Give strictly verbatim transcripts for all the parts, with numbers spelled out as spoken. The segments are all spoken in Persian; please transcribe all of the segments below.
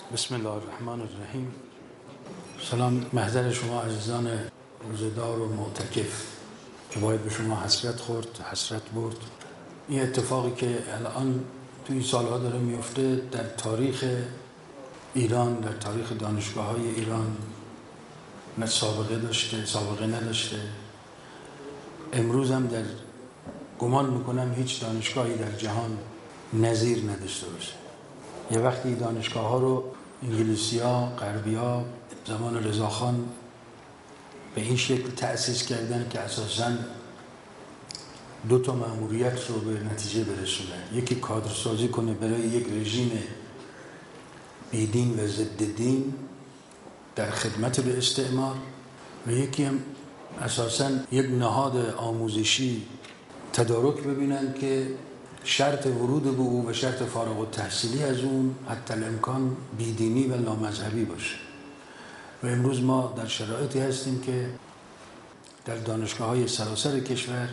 بسم الله الرحمن الرحیم. سلام محضر شما عزیزان روزدار و معتکف که باید به شما حسرت خورد، حسرت برد. این اتفاقی که الان تو این سالها داره میفته در تاریخ ایران، در تاریخ دانشگاه های ایران نه سابقه داشته، سابقه نداشته. امروز هم در گمان میکنم هیچ دانشگاهی در جهان نظیر نداشته باشه. یه وقتی دانشگاه ها رو انگلیسی ها، غربی ها زمان رضاخان به این شکل تأسیس کردن که اساساً دو تا مأموریت رو به نتیجه برسونه. یکی کادرسازی کنه برای یک رژیم بیدین و ضد دین در خدمت به استعمار، و یکی هم اساساً یک نهاد آموزشی تدارک ببینن که شرط ورود به او و شرط فارغ التحصیلی از اون حتی الامکان بیدینی و لامذهبی باشه. و امروز ما در شرایطی هستیم که در دانشگاه های سراسر کشور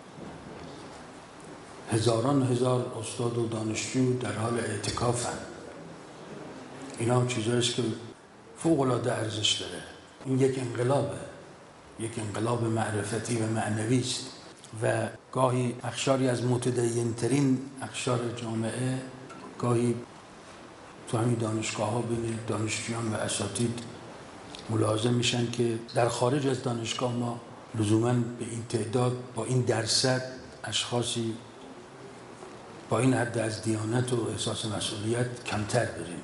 هزاران هزار استاد و دانشجو در حال اعتکافن. اینا هم چیزاییست که فوق العاده ارزش داره. این یک انقلابه، یک انقلاب معرفتی و معنوی است و گاهی اقشاری از متدین ترین اقشار جامعه گاهی تو همین دانشگاه ها بین دانشجویان و اساتید ملاحظه میشن که در خارج از دانشگاه ما لزوماً به این تعداد با این درصد اشخاصی با این حد از دیانت و احساس مسئولیت کمتر بریم.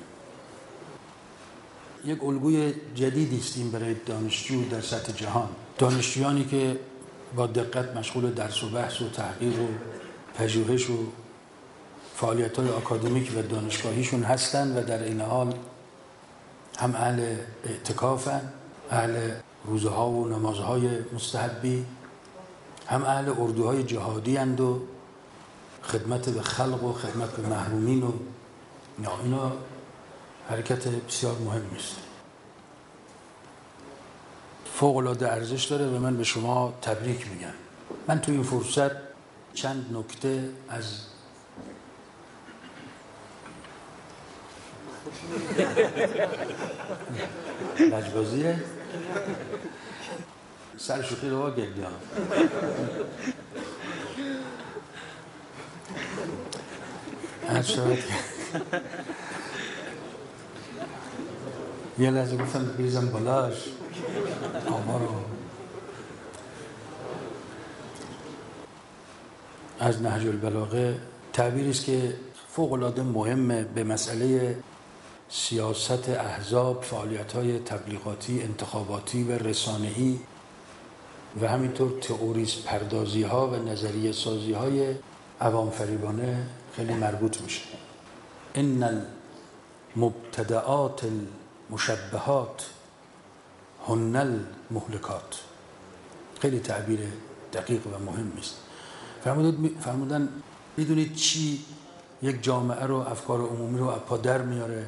یک الگوی جدیدی است این برای دانشجو در سطح جهان. دانشجویانی که با دقت مشغول درس و بحث و تحقیق و پژوهش و فعالیت‌های آکادمیک و دانشگاهیشون هستند و در این حال هم اهل اعتکافن، اهل روزها و نمازهای مستحبی، هم اهل اردوهای جهادی اند و خدمت به خلق و خدمت به محرومین و اینا حرکت بسیار مهمی است. فوق العاده ارزش داره و من به شما تبریک میگم. من تو این فرصت چند نکته از لجبازیه سر شوخی رو گردی ها هر شاید یه لحظه گفتم بریزم بالاش آما رو از نهج البلاغه. تعبیری است که فوق العاده مهمه به مسئله سیاست احزاب، فعالیت‌های تبلیغاتی، انتخاباتی و رسانه‌ای و همینطور تئوریست پردازی‌ها و نظریه سازی‌های عوام فریبانه خیلی مربوط میشه. ان المبتدعات المشبهات هن المهلکات. خیلی تعبیر دقیق و مهم است. فرمودن میدونید چی یک جامعه رو، افکار عمومی رو از پا در میاره،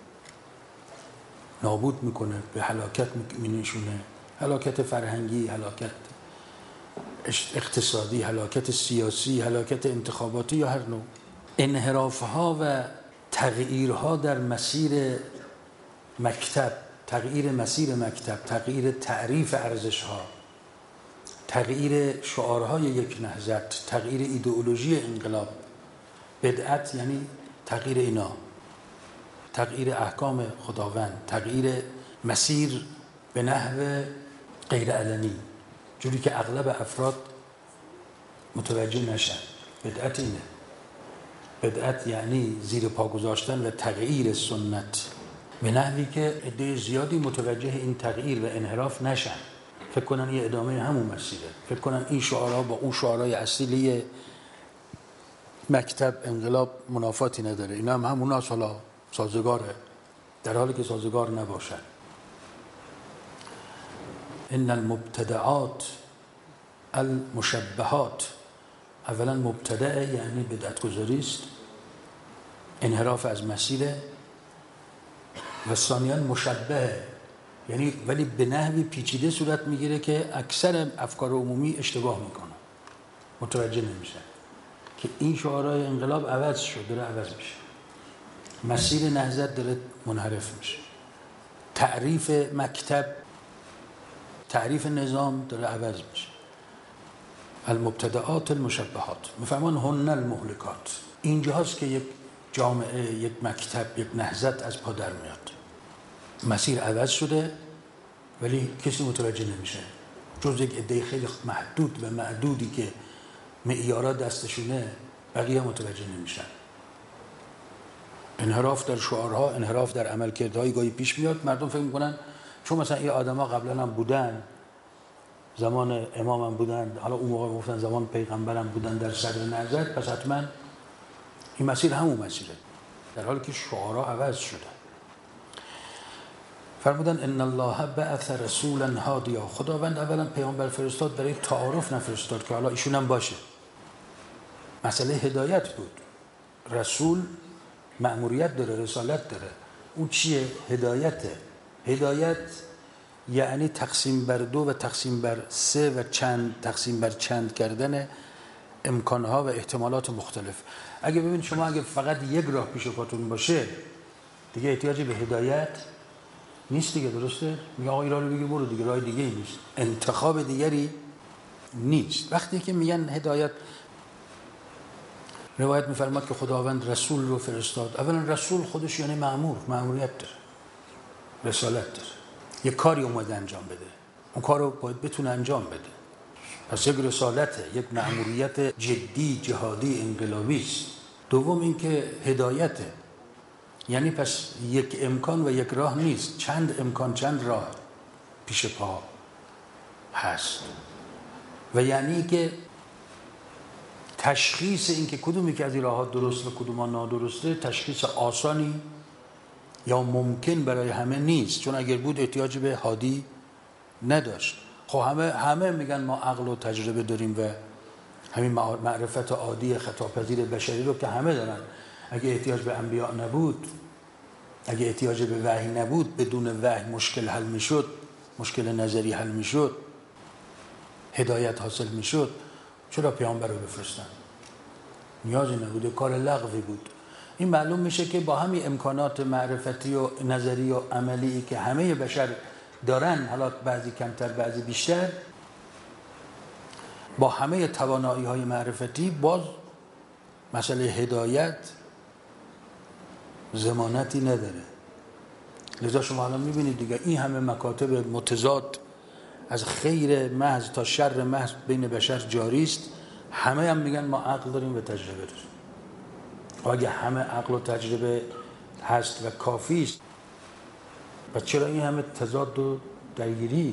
نابود میکنه، به هلاکت مینشونه؟ هلاکت فرهنگی، هلاکت اقتصادی، هلاکت سیاسی، هلاکت انتخاباتی یا هر نوع. انحرافها و تغییرها در مسیر مکتب، تغییر مسیر مکتب، تغییر تعریف ارزشها، تغییر شعارهای یک نهضت، تغییر ایدئولوژی انقلاب. بدعت یعنی تغییر اینا، تغییر احکام خداوند، تغییر مسیر به نحو غیر علنی، جوری که اغلب افراد متوجه نشن. بدعت اینه. بدعت یعنی زیر پا گذاشتن و تغییر سنت به نحوی که عده زیادی متوجه این تغییر و انحراف نشن، فکر کنن یه ادامه همون مسیره، فکر کنن این شعارها با اون شعارهای اصیلی مکتب انقلاب منافاتی نداره، اینا هم همون هست، حالا سازگاره، در حالی که سازگار نباشن. ان المبتدعات المشبهات. اولا مبتدع یعنی بدعت گذاری است، انحراف از مسیره، و ثانیاً مشبه یعنی ولی به نحوی پیچیده صورت میگیره که اکثر افکار عمومی اشتباه میکنن، متوجه نمیشن که این شعارهای انقلاب عوض شد، داره عوض میشه. مسیر نهضت داره منحرف میشه. تعریف مکتب، تعریف نظام داره عوض میشه. المبتدعات المشبهات، میفهمون هن المهلکات. اینجاست که یک جامعه، یک مکتب، یک نهضت از پا در میاد. مسیر عوض شده ولی کسی متوجه نمیشه جز یک عده خیلی محدود و معدودی که معیارات دستشونه، بقیه متوجه نمیشن. انحراف در شعارها، انحراف در عملکردهای گاهی پیش میاد. مردم فکر میکنن چون مثلا این آدما قبلا هم بودن، زمان امام هم بودن، حالا اون موقع گفتن زمان پیغمبرم بودن در صدر نهضت، پس حتما این مسیر همون مسیره، در حالی که شعارها عوض شده. فرمودن ان الله بعث رسولا هادیا، خداوند اولا پیامبر فرستاد برای تعارف نفرستاد که حالا ایشون هم باشه. مسئله هدایت بود. رسول مأموریت داره، رسالت داره. اون چیه؟ هدایته. هدایت یعنی تقسیم بر دو و تقسیم بر سه و چند، تقسیم بر چند کردن امکانها و احتمالات مختلف. اگه ببینید شما اگه فقط یک راه پیش پاتون باشه دیگه احتیاجی به هدایت نیست دیگه، درسته؟ میگه آقا این راه رو بگیر برو دیگه، راه دیگه ای نیست، انتخاب دیگری نیست. وقتی که میگن هدایت، روایت میفرماد که خداوند رسول رو فرستاد. اولا رسول خودش یعنی مأمور، مأموریت داره، رسالت داره، یک کاری اومده انجام بده، اون کار رو باید بتونه انجام بده. پس یک رسالته، یک مأموریت جدی، جهادی، انقلابی است. دوم اینکه هدایته، یعنی پس یک امکان و یک راه نیست، چند امکان، چند راه پیش پا هست. و یعنی که تشخیص این که کدومی که از این راه‌ها درست و کدوم ها نادرسته تشخیص آسانی یا ممکن برای همه نیست، چون اگر بود احتیاج به هادی نداشت. خب همه همه میگن ما عقل و تجربه داریم و همین معرفت عادی خطاپذیر بشری رو که همه دارن. اگه احتیاج به انبیاء نبود، اگه احتیاج به وحی نبود، بدون وحی مشکل حل میشد، مشکل نظری حل میشد، هدایت حاصل میشد، چرا پیامبر رو بفرستن؟ نیازی نبوده، کار لغوی بود. این معلوم میشه که با همین امکانات معرفتی و نظری و عملی که همه بشر دارن، حالا بعضی کمتر بعضی بیشتر، با همه توانایی های معرفتی، باز مسئله هدایت ضمانتی نداره. لذا شما الان میبینید دیگه این همه مکاتب متضاد از خیر محض تا شر محض بین بشر جاری است. همه هم میگن ما عقل داریم و تجربه داریم. اگه همه عقل و تجربه هست و کافی است، و چرا این همه تضاد و درگیری؟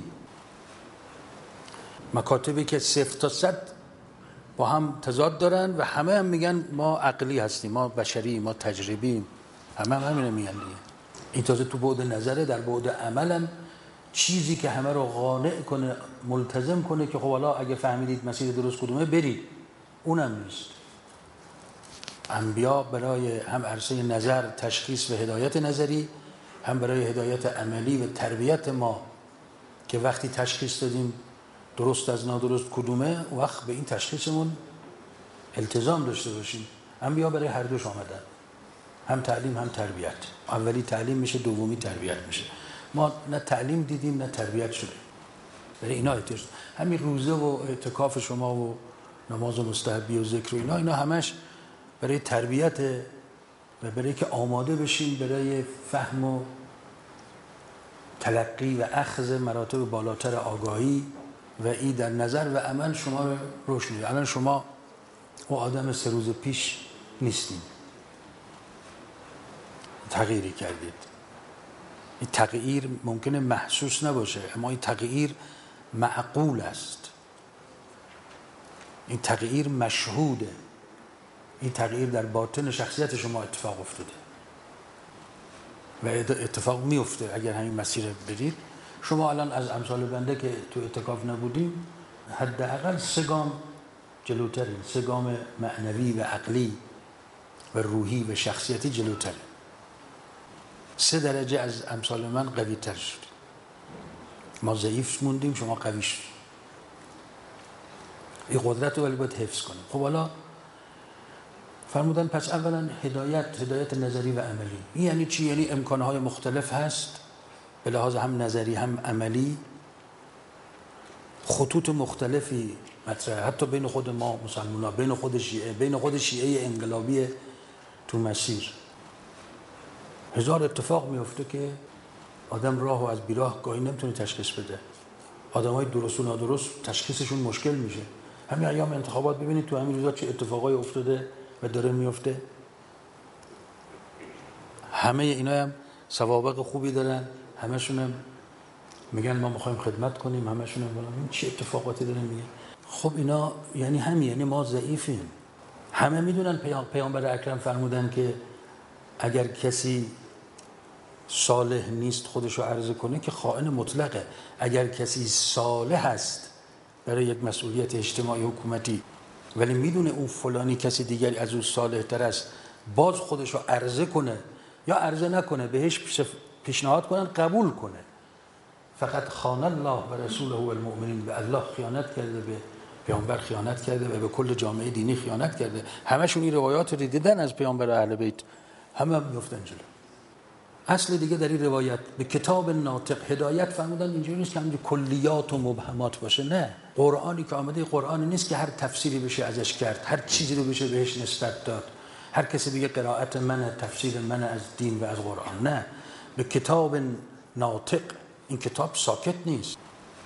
مکاتبی که صفر تا صد با هم تضاد دارن و همه هم میگن ما عقلی هستیم، ما بشری، ما تجربیم، همه هم همینه میگن دیگه. این تازه تو بعد نظره، در بعد عملم چیزی که همه رو قانع کنه، ملتزم کنه که خب حالا اگه فهمیدید مسیر درست کدومه برید، اونم نیست. انبیا برای هم عرصه نظر، تشخیص و هدایت نظری، هم برای هدایت عملی و تربیت ما که وقتی تشخیص دادیم درست از نادرست کدومه، وقت به این تشخیصمون التزام داشته باشیم. انبیا برای هر دوش آمدن، هم تعلیم هم تربیت. اولی تعلیم میشه، دومی تربیت میشه. ما نه تعلیم دیدیم نه تربیت شدیم. برای اینا احتیاج، همین روزه و اعتکاف شما و نماز مستحبی و ذکر و اینا اینا همش برای تربیت و برای که آماده بشیم برای فهم و تلقی و اخذ مراتب بالاتر آگاهی و این در نظر و عمل شما رو روشن می‌کنه. الان شما او آدم سه روز پیش نیستین، تغییری کردید. این تغییر ممکنه محسوس نباشه، اما این تغییر معقول است، این تغییر مشهوده، این تغییر در باطن شخصیت شما اتفاق افتاده و اتفاق میفته اگر همین مسیر برید. شما الان از امثال بنده که تو اعتکاف نبودیم حداقل سه گام جلوترین، سه گام معنوی و عقلی و روحی و شخصیتی جلوترین، سه درجه از امثال من قوی تر شد. ما ضعیف موندیم، شما قوی شد. این قدرت رو ولی باید حفظ کنیم. خب حالا فرمودن پس اولا هدایت هدایت نظری و عملی. این یعنی چی؟ یعنی امکانهای مختلف هست به لحاظ هم نظری هم عملی، خطوط مختلفی مطرحه، حتی بین خود ما مسلمان‌ها، بین خود شیعه، بین خود شیعه انقلابی تو مسیر هزار اتفاق میفته که آدم راه و از بیراه گاهی نمیتونه تشخیص بده. آدمای درست و نادرست تشخیصشون مشکل میشه. همین ایام انتخابات ببینید تو همین روزا چه اتفاقای افتاده و داره میفته. همه اینا هم سوابق خوبی دارن، همشون هم میگن ما میخوایم خدمت کنیم، همشون هم میگن این چه اتفاقاتی داره میگه. خب اینا یعنی همین، یعنی ما ضعیفیم. همه میدونن پیامبر اکرم فرمودن که اگر کسی صالح نیست خودشو عرضه کنه که خائن مطلقه. اگر کسی صالح هست برای یک مسئولیت اجتماعی حکومتی ولی میدونه اون فلانی کسی دیگری از اون صالح تر است، باز خودشو عرضه کنه یا عرضه نکنه، بهش پیشنهاد کنن قبول کنه، فقط خان الله و رسوله و المؤمنین، به الله خیانت کرده، به پیامبر خیانت کرده و به کل جامعه دینی خیانت کرده. همشون این روایات رو دیدن از پیامبر اهل بیت، همه هم میافتن جلو. اصل دیگه در این روایت به کتاب ناطق هدایت فرمودن اینجوری نیست که همین کلیات و مبهمات باشه، نه. قرآنی که آمده قرآنی نیست که هر تفسیری بشه ازش کرد، هر چیزی رو بشه بهش نسبت داد، هر کسی بگه قرائت من تفسیر من از دین و از قرآن، نه. به کتاب ناطق، این کتاب ساکت نیست،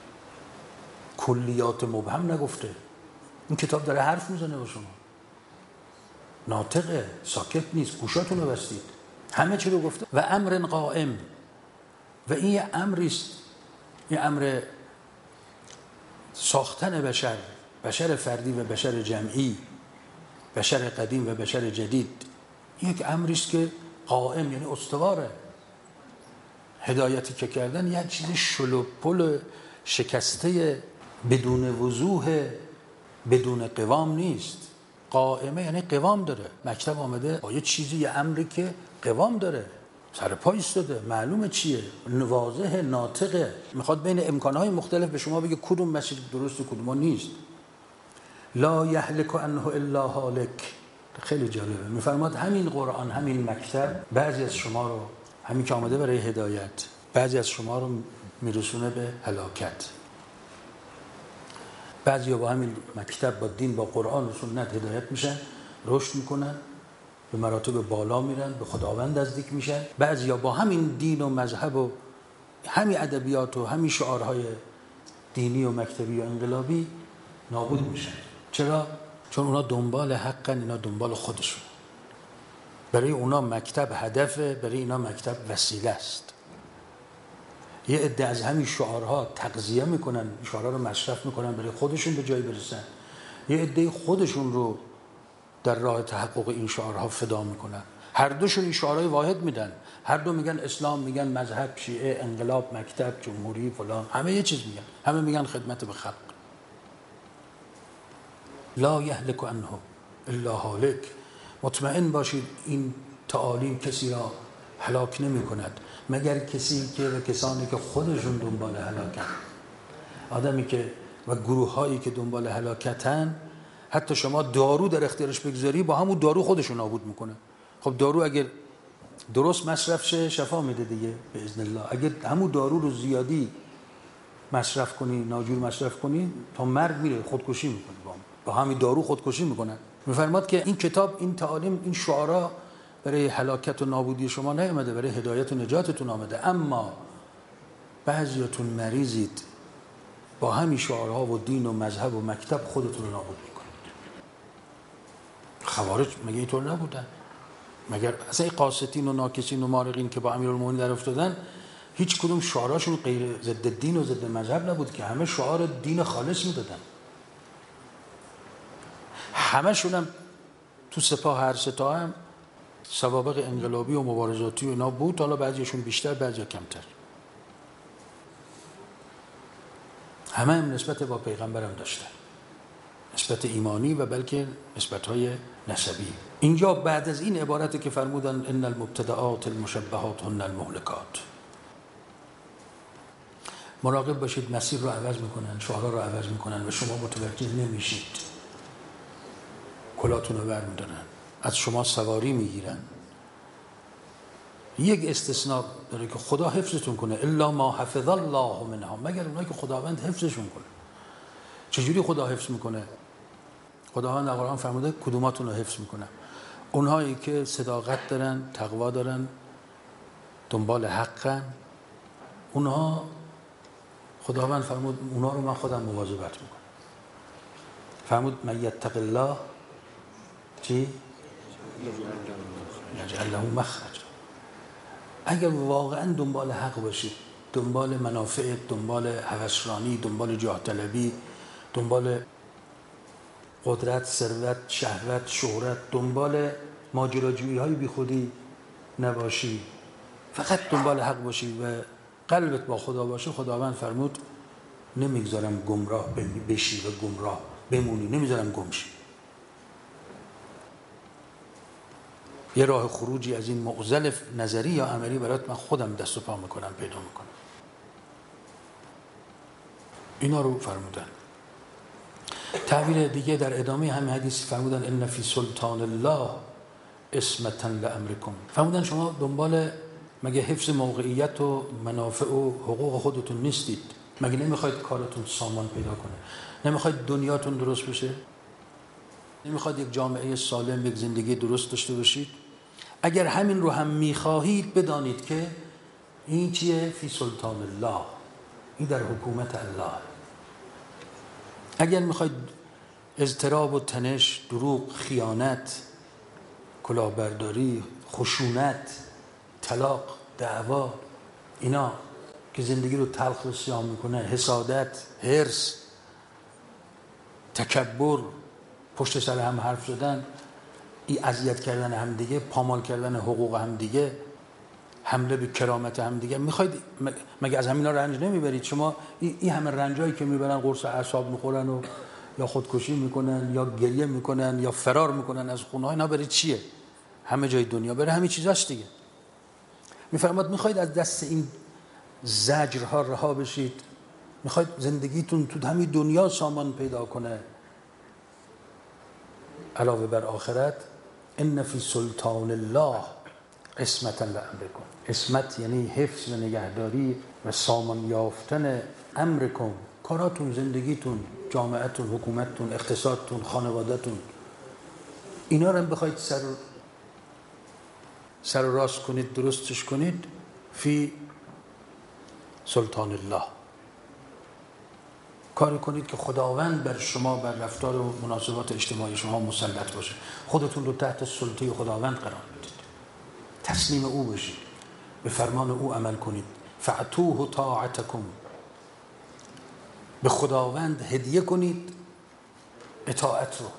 کلیات مبهم نگفته، این کتاب داره حرف میزنه با شما، ناطقه، ساکت نیست، گوشاتون رو بستید، همه چی رو گفته. و امر قائم، و این امری است، این امر ساختن بشر، بشر فردی و بشر جمعی، بشر قدیم و بشر جدید، یک امری است که قائم یعنی استواره. هدایتی که کردن یه چیز شلوپل شکسته بدون وضوح، بدون قوام نیست. قائمه یعنی قوام داره. مکتب آمده با یه چیزی، یه امری که قوام داره، سر پا ایستاده، معلومه چیه، واضح، ناطقه، میخواد بین امکانهای مختلف به شما بگه کدوم مسیر درست و کدوم نیست. لا یهلک عنه الا هالک. خیلی جالبه، میفرماد همین قرآن، همین مکتب بعضی از شما رو، همین که آمده برای هدایت، بعضی از شما رو میرسونه به هلاکت. بعضی با همین مکتب، با دین، با قرآن و سنت هدایت میشن، رشد میکنن، به مراتب بالا میرن، به خداوند نزدیک میشن. بعضی با همین دین و مذهب و همین ادبیات و همین شعارهای دینی و مکتبی و انقلابی نابود میشن. چرا؟ چون اونا دنبال حقن، اینا دنبال خودشون. برای اونا مکتب هدفه، برای اینا مکتب وسیله است. یه عده از همین شعارها تغذیه میکنن، شعارها رو مصرف میکنن برای خودشون به جای برسن. یه عده خودشون رو در راه تحقق این شعارها فدا میکنن. هر دوشون این شعارهای واحد میدن، هر دو میگن اسلام، میگن مذهب، شیعه، انقلاب، مکتب، جمهوری، فلان، همه یه چیز میگن، همه میگن خدمت به خلق. لا یهلک عنه الا هالک. مطمئن باشید این تعالیم کسی را هلاک نمی کند مگر کسی که و کسانی که خودشون دنبال هلاکت. آدمی که و گروه هایی که دنبال هلاکتن، حتی شما دارو در اختیارش بگذاری، با همون دارو خودشون نابود میکنه. خب دارو اگر درست مصرف شه شفا میده دیگه باذن الله. اگر همون دارو رو زیادی مصرف کنی، ناجور مصرف کنی، تا مرگ میره، خودکشی میکنه، با, با همین دارو خودکشی میکنن. میفرماد که این کتاب، این تعالیم، این شعارا برای هلاکت و نابودی شما نیامده، برای هدایت و نجاتتون آمده. اما بعضیاتون مریضید، با همین شعارها و دین و مذهب و مکتب خودتون رو نابود میکنید. خوارج مگه اینطور نبودن؟ مگر اصلا قاسطین و ناکسین و مارقین که با امیرالمومنین در افتادن هیچ کدوم شعاراشون غیر ضد دین و ضد مذهب نبود که همه شعار دین خالص میدادن. همشون هم تو سپاه هر ستا هم سوابق انقلابی و مبارزاتی و اینا بود، حالا بعضیشون بیشتر بعضی کمتر. همه هم نسبت با پیغمبرم داشتن، نسبت ایمانی و بلکه نسبت‌های نسبی. اینجا بعد از این عبارتی که فرمودن ان المبتدعات المشبهات هن المهلکات، مراقب باشید، مسیر رو عوض میکنن، شعارا رو عوض میکنن و شما متوجه نمیشید، کلاتون رو برمی‌دارن. از شما سواری میگیرن. یک استثناء داره که خدا حفظتون کنه، الا ما حفظ الله منها، مگر اونایی که خداوند حفظشون کنه. چجوری خدا حفظ میکنه؟ خداوند در قرآن فرموده کدوماتون رو حفظ میکنه؟ اونهایی که صداقت دارن، تقوا دارن، دنبال حقن، اونها خداوند فرمود اونها رو من خودم مواظبت میکنم. فرمود من یتق الله چی؟ یجعل له مخرج. اگر واقعا دنبال حق باشید، دنبال منافع، دنبال هوسرانی، دنبال جاه طلبی، دنبال قدرت، ثروت، شهوت، شهرت، دنبال ماجراجویی های بی خودی نباشی، فقط دنبال حق باشی و قلبت با خدا باشه، خداوند فرمود نمیگذارم گمراه بشی و گمراه بمونی، نمیذارم گم شی. یه راه خروجی از این معضل نظری یا عملی برات من خودم دست و پا میکنم، پیدا میکنم. اینا رو فرمودن. تعبیر دیگه در ادامه همین حدیث فرمودن ان فی سلطان الله عصمة لامرکم. فرمودن شما دنبال مگه حفظ موقعیت و منافع و حقوق خودتون نیستید؟ مگه نمیخواید کارتون سامان پیدا کنه؟ نمیخواید دنیاتون درست بشه؟ نمیخواید یک جامعه سالم، یک زندگی درست داشته باشید؟ اگر همین رو هم میخواهید بدانید که این چیه؟ فی سلطان الله، این در حکومت الله. اگر میخواید اضطراب و تنش، دروغ، خیانت، کلاهبرداری، خشونت، طلاق، دعوا، اینا که زندگی رو تلخ و سیاه میکنه، حسادت، حرص، تکبر، پشت سر هم حرف زدن، این اذیت کردن هم دیگه، پامال کردن حقوق هم دیگه، حمله به کرامت هم دیگه، میخواید مگه از همینا رنج نمیبرید شما؟ این همه رنجایی که میبرن، قرص اعصاب میخورن و یا خودکشی میکنن یا گریه میکنن یا فرار میکنن از خونه ها، اینا برای چیه؟ همه جای دنیا برای همین چیزاست دیگه. میفرماد میخواید از دست این زجرها رها بشید؟ میخواید زندگیتون تو همین دنیا سامان پیدا کنه علاوه بر آخرت؟ ان فی سلطان الله عصمة لامرکم. عصمت یعنی حفظ و نگهداری و سامان یافتن امرکم، کاراتون، زندگیتون، جامعتون، حکومتتون، اقتصادتون، خانوادهتون. اینا رو هم بخواید سر سر راست کنید، درستش کنید، فی سلطان الله. کاری کنید که خداوند بر شما، بر رفتار و مناسبات اجتماعی شما مسلط باشه. خودتون رو تحت سلطه خداوند قرار بدید، تسلیم او بشید، به فرمان او عمل کنید. فاعطوه طاعتکم، به خداوند هدیه کنید اطاعت رو.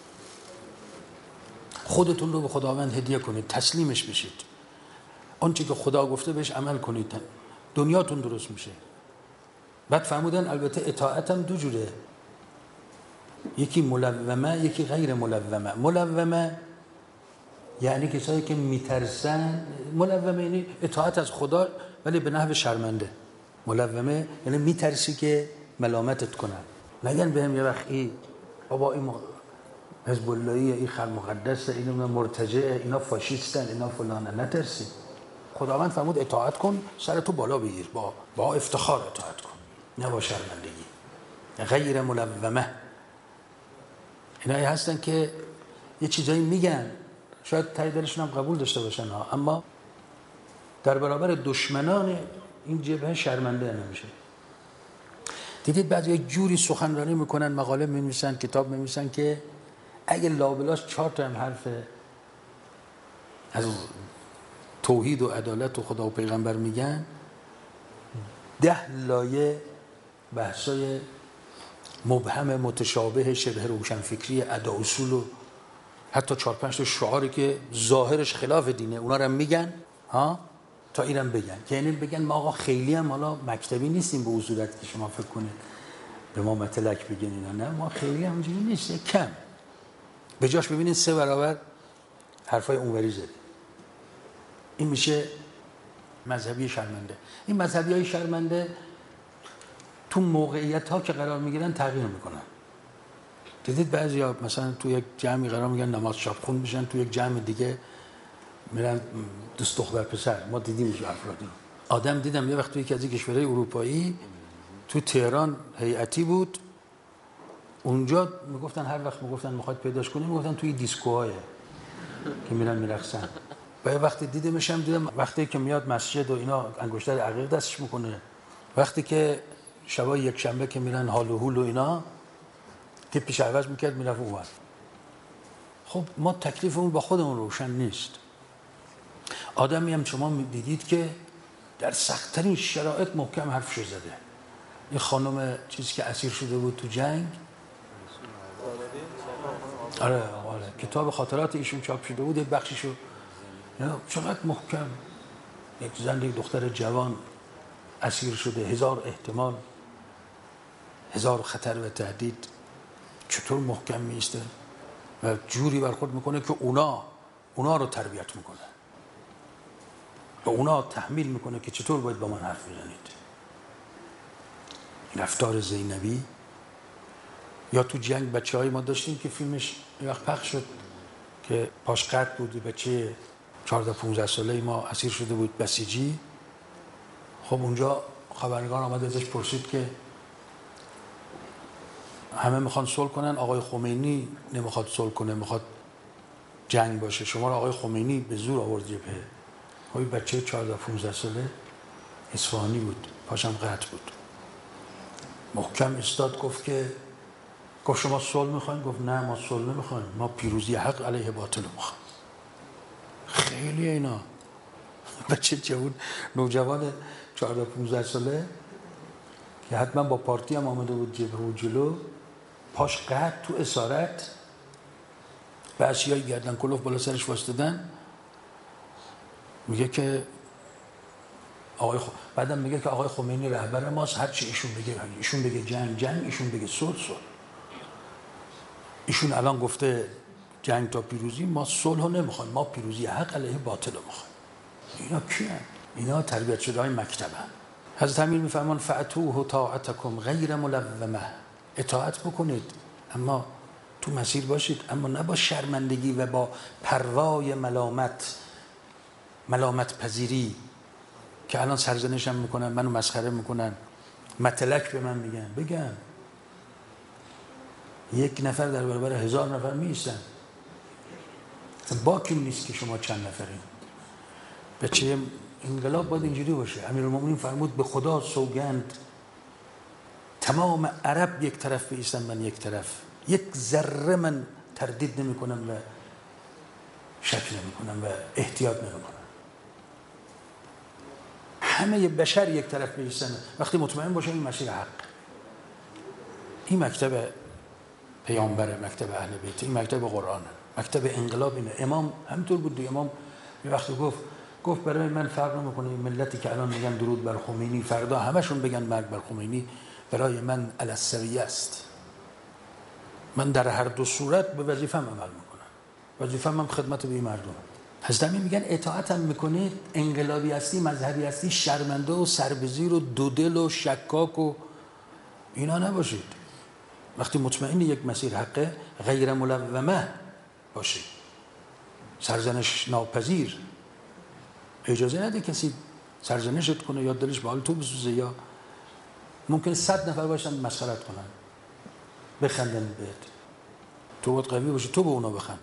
خودتون رو به خداوند هدیه کنید، تسلیمش بشید، آنچه که خدا گفته بهش عمل کنید، دنیاتون درست میشه. بعد فرمودن البته اطاعت هم دو جوره، یکی ملومه، یکی غیر ملومه. ملومه یعنی کسایی که میترسن، ملومه یعنی اطاعت از خدا ولی به نحو شرمنده. ملومه یعنی میترسی که ملامتت کنن، نگن بهم یه وقت ای بابا این حزب اللهی، این خل مقدسه، اینا مرتجعه، اینا فاشیستن، اینا فلانه. نترسی. خداوند فرمود اطاعت کن، سرتو بالا بگیر، با با افتخار اطاعت کن، نه با شرمندگی. غیر ملومه اینایی هستن که یه چیزایی میگن، شاید ته دلشون هم قبول داشته باشن ها، اما در برابر دشمنان این جبهه شرمنده نمیشه. دیدید بعضی یک جوری سخنرانی میکنن، مقاله می‌نویسن، کتاب می‌نویسن که اگه لابلاش چهار تا هم حرف از توحید و عدالت و خدا و پیغمبر میگن، ده لایه بحثای مبهم، متشابه، شبه روشنفکری، ادا اصول و حتی چهار پنج تا شعاری که ظاهرش خلاف دینه، اونا رو هم میگن ها، تا اینم بگن که یعنی بگن ما آقا خیلی هم حالا مکتبی نیستیم به صورت که شما فکر کنید به ما متلک بگین اینا، نه ما خیلی همونجوری نیست، کم. به جاش ببینید سه برابر حرفای اونوری زده. این میشه مذهبی شرمنده. این مذهبی های شرمنده تو موقعیت ها که قرار میگیرن تغییر میکنن، دیدید بعضیا مثلا تو یک جمعی قرار میگن نماز شب خون میشن، تو یک جمع دیگه میرن دوست دختر پسر. ما دیدیم این افراد رو. آدم دیدم یه وقت توی یکی از کشورهای اروپایی تو تهران هیئتی بود، اونجا میگفتن هر وقت میگفتن میخواد پیداش کنیم میگفتن توی دیسکوهای که میرن میرقصن. و یه وقتی دیدمش هم دیدم وقتی که میاد مسجد و اینا انگشتر عقیق دستش میکنه، وقتی که شبای یک شنبه که میرن حال و هول و اینا که پیش عوض میکرد میرفت اون. خب ما تکلیفمون با خودمون روشن نیست. آدمی هم شما دیدید که در سخت‌ترین شرایط محکم حرفشو زده. این خانم چیزی که اسیر شده بود تو جنگ، آره آره کتاب خاطرات ایشون چاپ شده بود، یک بخشیشو چقدر محکم. یک زن، یک دختر جوان اسیر شده، هزار احتمال، هزار خطر و تهدید، چطور محکم میسته و جوری برخورد میکنه که اونا اونا رو تربیت میکنه و اونا تحمیل میکنه که چطور باید با من حرف بزنید. رفتار زینبی. یا تو جنگ بچه های ما داشتیم که فیلمش یه وقت پخش شد که پاش قطع بود، بچه چهارده پانزده ساله ما اسیر شده بود بسیجی. خب اونجا خبرنگار آمد ازش پرسید که همه میخوان صلح کنن، آقای خمینی نمیخواد صلح کنه، میخواد جنگ باشه، شما رو آقای خمینی به زور آورد جبهه. خب بچه چهارده پانزده ساله اصفهانی بود، پاشم قطع بود، محکم استاد گفت که گفت شما صلح میخواین؟ گفت نه ما صلح نمیخوایم، ما پیروزی حق علیه باطل میخوایم. خیلی اینا بچه جوان نوجوان چهارده پانزده ساله که حتما با پارتی هم آمده بود جبهه و جلو، پاش قطع تو اسارت، بعضیای گردن کلوف بالا سرش واسطدن، میگه که آقای خ... بعدم میگه که آقای خمینی رهبر ماست، هر چی ایشون بگه ایشون بگه جنگ جنگ، ایشون بگه صلح صلح. ایشون الان گفته جنگ تا پیروزی، ما صلح رو نمیخوایم، ما پیروزی حق علیه باطل رو میخوایم. اینا کیان؟ اینا تربیت شده های مکتبن. حضرت امیر میفرمان فاتوه طاعتکم غیر ملومه، اطاعت بکنید اما تو مسیر باشید، اما نه با شرمندگی و با پروای ملامت، ملامت پذیری که الان سرزنشم میکنن، منو مسخره میکنن، متلک به من میگن. بگم یک نفر در برابر هزار نفر میایستن. باکی نیست که شما چند نفرین. بچه انقلاب باید اینجوری باشه. امیرالمومنین فرمود به خدا سوگند تمام عرب یک طرف بایستن، من یک طرف، یک ذره من تردید نمی کنم و شک نمی کنم و احتیاط نمی کنم. همه بشر یک طرف بایستن وقتی مطمئن باشه این مسیر حق. این مکتب پیامبره، مکتب اهل بیت، این مکتب قرآنه، مکتب انقلاب اینه. امام همینطور بود. امام یه وقتی گفت گفت برای من فرق نمیکنه این ملتی که الان میگن درود بر خمینی، فردا همشون بگن مرگ بر خمینی، برای من علی السویه است. من در هر دو صورت به وظیفه‌ام عمل میکنم، وظیفه‌م هم خدمت به این مردم. حضرت امیر میگن اطاعت هم میکنید، انقلابی هستی، مذهبی هستی، شرمنده و سربزیر و دودل و شکاک و اینا نباشید. وقتی مطمئنی یک مسیر حقه، غیر ملومه باشید، سرزنش ناپذیر. اجازه نده کسی سرزنشت کنه یا دلش به حال تو بسوزه، یا ممکنه صد نفر باشن مسخرت کنن بخندن بهت، تو باید قوی باشی، تو به اونا بخند.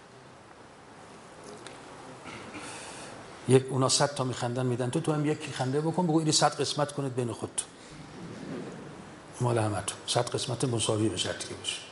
یک اونا صد تا میخندن میدن تو تو هم یکی خنده بکن، بگو این صد قسمت کنید بین خود، مال همتون صد قسمت مساوی به شرطی که باشه.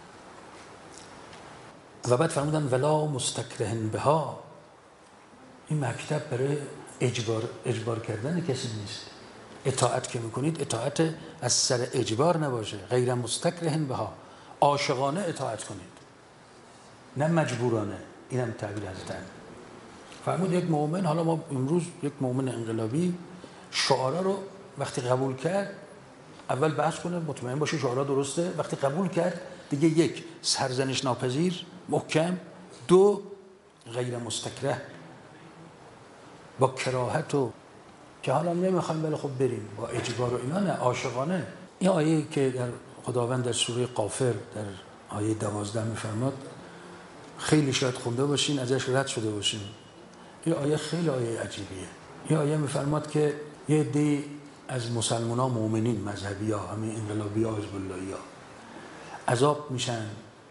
و بعد فرمودن ولا مستکرهن بها، این مکتب برای اجبار اجبار کردن کسی نیست. اطاعت که میکنید اطاعت از سر اجبار نباشه، غیر مستکرهن بها، عاشقانه اطاعت کنید نه مجبورانه. اینم تعبیر حضرت امیر فرمود. یک مؤمن، حالا ما امروز یک مؤمن انقلابی شعارا رو وقتی قبول کرد اول بحث کنه، مطمئن باشه شعارا درسته، وقتی قبول کرد دیگه یک سرزنش ناپذیر محکم، دو غیر مستکره با کراهت و که حالا نمیخوایم ولی خب بریم با اجبار و اینا، نه عاشقانه. این آیه که در خداوند در سوره غافر در آیه دوازده میفرماد، خیلی شاید خونده باشین ازش رد شده باشین. این آیه خیلی آیه عجیبیه. این آیه میفرماد که یه عده از مسلمانان مؤمنین مذهبی ها، همین انقلابی ها، حزب اللهی ها عذاب میشن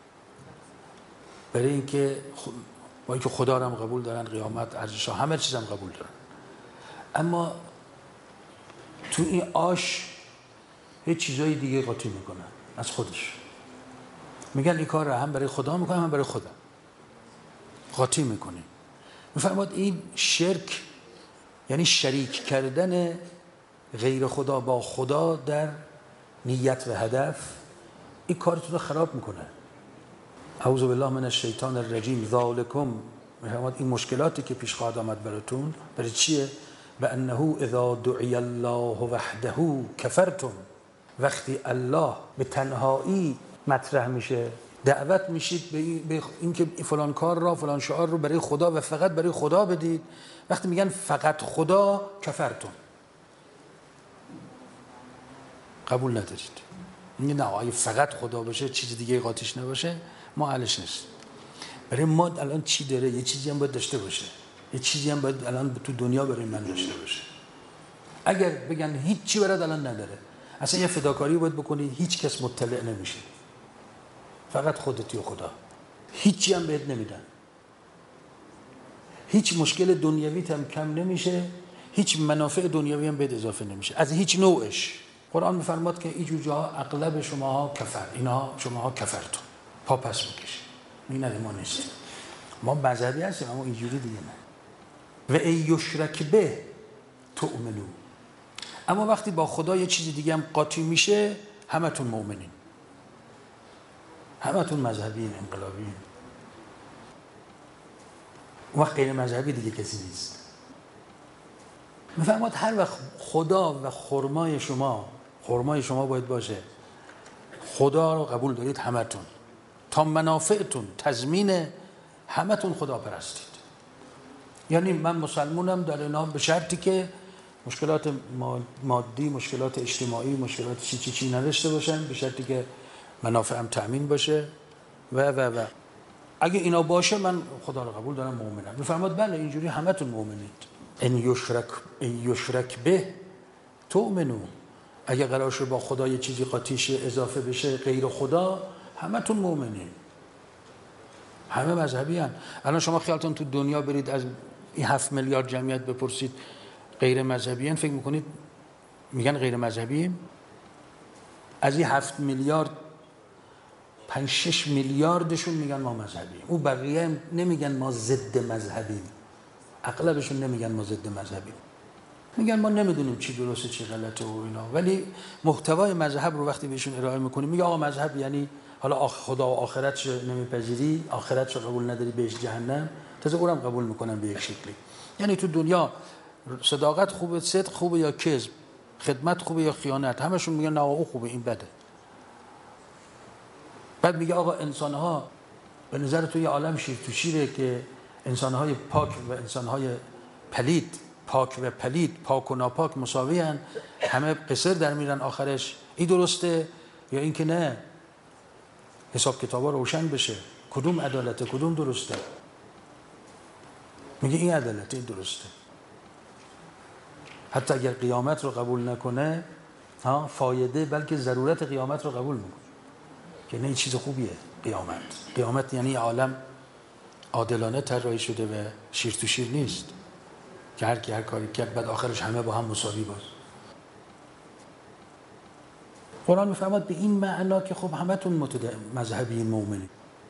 برای اینکه با اینکه خدا رو هم قبول دارن، قیامت، ارزش ها، همه چیز هم قبول دارن، اما تو این آش یه چیزای دیگه قاطی میکنن از خودش. میگن این کار رو هم برای خدا میکنم هم برای خودم، قاطی میکنیم. میفرماد این شرک یعنی شریک کردن غیر خدا با خدا در نیت و هدف. این کارتون رو خراب میکنه. اعوذ بالله من الشیطان الرجیم. ذالکم، میفرماد این مشکلاتی که پیش خواهد آمد براتون، برای چیه؟ بانه اذا دعی الله وحده کفرتم. وقتی الله به تنهایی مطرح میشه، دعوت میشید به اینکه فلان کار را، فلان شعار رو برای خدا و فقط برای خدا بدید. وقتی میگن فقط خدا، کفرتم، قبول ندارید. میگه نه اگه فقط خدا باشه، چیز دیگه قاطیش نباشه، ما اهلش نیست. برای ما الان چی داره؟ یه چیزی هم باید داشته باشه، یه چیزی هم باید الان تو دنیا برای من داشته باشه. اگر بگن هیچ چی برات الان نداره، اصلا یه فداکاری باید بکنی، هیچ کس مطلع نمیشه، فقط خودتی و خدا، هیچی هم بهت نمیدن، هیچ مشکل دنیوی هم کم نمیشه، هیچ منافع دنیوی هم بهت اضافه نمیشه از هیچ نوعش. قرآن میفرماد که این جوجه‌ها اغلب شماها کفر، اینها شماها کفرتون، پا پس میکشید. این نه ما نیست، ما مذهبی هستیم اما اینجوری دیگه نه. و ای یشرک به تؤمنون. اما وقتی با خدا یه چیز دیگه هم قاطی میشه، همتون مؤمنین، همتون مذهبیین، انقلابیین. اون وقت غیر مذهبی دیگه کسی نیست. میفرماد هر وقت خدا و خرمای شما، خرمای شما باید باشه خدا رو قبول دارید همتون، تا منافعتون تضمین همتون خدا پرستید. یعنی من مسلمونم در اینا به شرطی که مشکلات مادی، مشکلات اجتماعی، مشکلات چی چی چی نداشته باشن، به شرطی که منافعم تأمین باشه و و و اگه اینا باشه من خدا رو قبول دارم، مؤمنم. میفرماد بله اینجوری همتون مؤمنید. ان یشرک ان یشرک به تؤمنون. اگه قرار شه با خدا یه چیزی قاطی شه، اضافه بشه غیر خدا، همتون مؤمنین، همه مذهبی هن. الان شما خیالتون تو دنیا برید از این هفت میلیارد جمعیت بپرسید غیر مذهبی هن، فکر میکنید میگن غیر مذهبیم؟ از این هفت میلیارد پنج شش میلیاردشون میگن ما مذهبیم. اون بقیه نمیگن ما ضد مذهبیم، اغلبشون نمیگن ما ضد مذهبیم، میگن ما نمیدونیم چی درسته چی غلطه و اینا. ولی محتوای مذهب رو وقتی بهشون ارائه میکنیم، میگه آقا مذهب یعنی حالا خدا و آخرتش نمیپذیری، آخرتش قبول نداری، بهش جهنم، تازه اونم قبول میکنن به یک شکلی. یعنی تو دنیا صداقت خوبه، صدق خوبه یا کذب، خدمت خوبه یا خیانت، همشون میگن نه او خوبه این بده. بعد میگه آقا انسان‌ها به نظر تو یه عالم شیر تو شیره که انسان‌های پاک و انسان‌های پلید، پاک و پلید، پاک و ناپاک مساوی هن، همه قصر در میرن آخرش. این درسته یا این که نه؟ حساب کتابا روشن بشه، کدوم عدالته، کدوم درسته؟ میگه این عدالته، این درسته. حتی اگر قیامت رو قبول نکنه، ها فایده بلکه ضرورت قیامت رو قبول میکنه که نه این چیز خوبیه. قیامت قیامت یعنی عالم عادلانه طراحی شده و شیر تو شیر نیست که هر کی هر کاری کرد بعد آخرش همه با هم مساوی باز. قرآن میفرماد به این معنا که خب همتون متد مذهبی مؤمنین،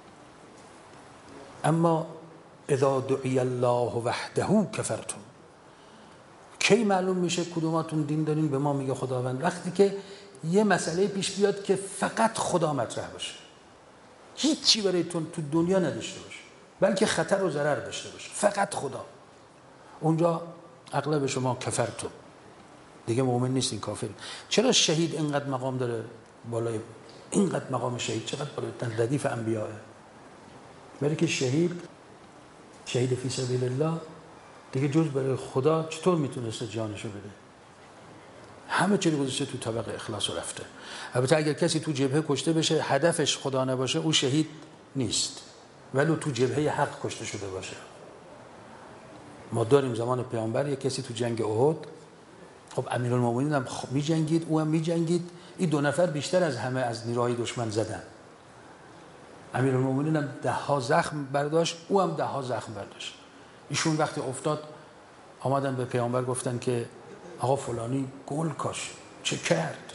اما اذا دعی الله وحده کفرتم. کی معلوم میشه کدوماتون دین دارین؟ به ما میگه خداوند وقتی که یه مسئله پیش بیاد که فقط خدا مطرح باشه، هیچی برایتون تو دنیا نداشته باشه، بلکه خطر و ضرر داشته باشه، فقط خدا، اونجا اغلب شما کفرتم، دیگه مؤمن نیستین، کافر. چرا شهید اینقدر مقام داره بالای، اینقدر مقام شهید چقدر بالای ردیف انبیاء؟ برای که شهید شهید فی سبیل الله دیگه جز برای خدا چطور میتونسته جانشو بده؟ همه چی گذاشته تو طبق اخلاص و رفته. البته اگر کسی تو جبهه کشته بشه هدفش خدا نباشه او شهید نیست، ولی تو جبهه حق کشته شده باشه. ما داریم زمان پیامبر یک کسی تو جنگ احد، خب امیرالمومنین هم می جنگید، او هم می جنگید، این دو نفر بیشتر از همه از نیروهای دشمن زدن. امیرالمومنین هم ده ها زخم برداشت، او هم ده ها زخم برداشت. ایشون وقتی افتاد آمدن به پیامبر گفتن که آقا فلانی گل کاش، چه کرد؟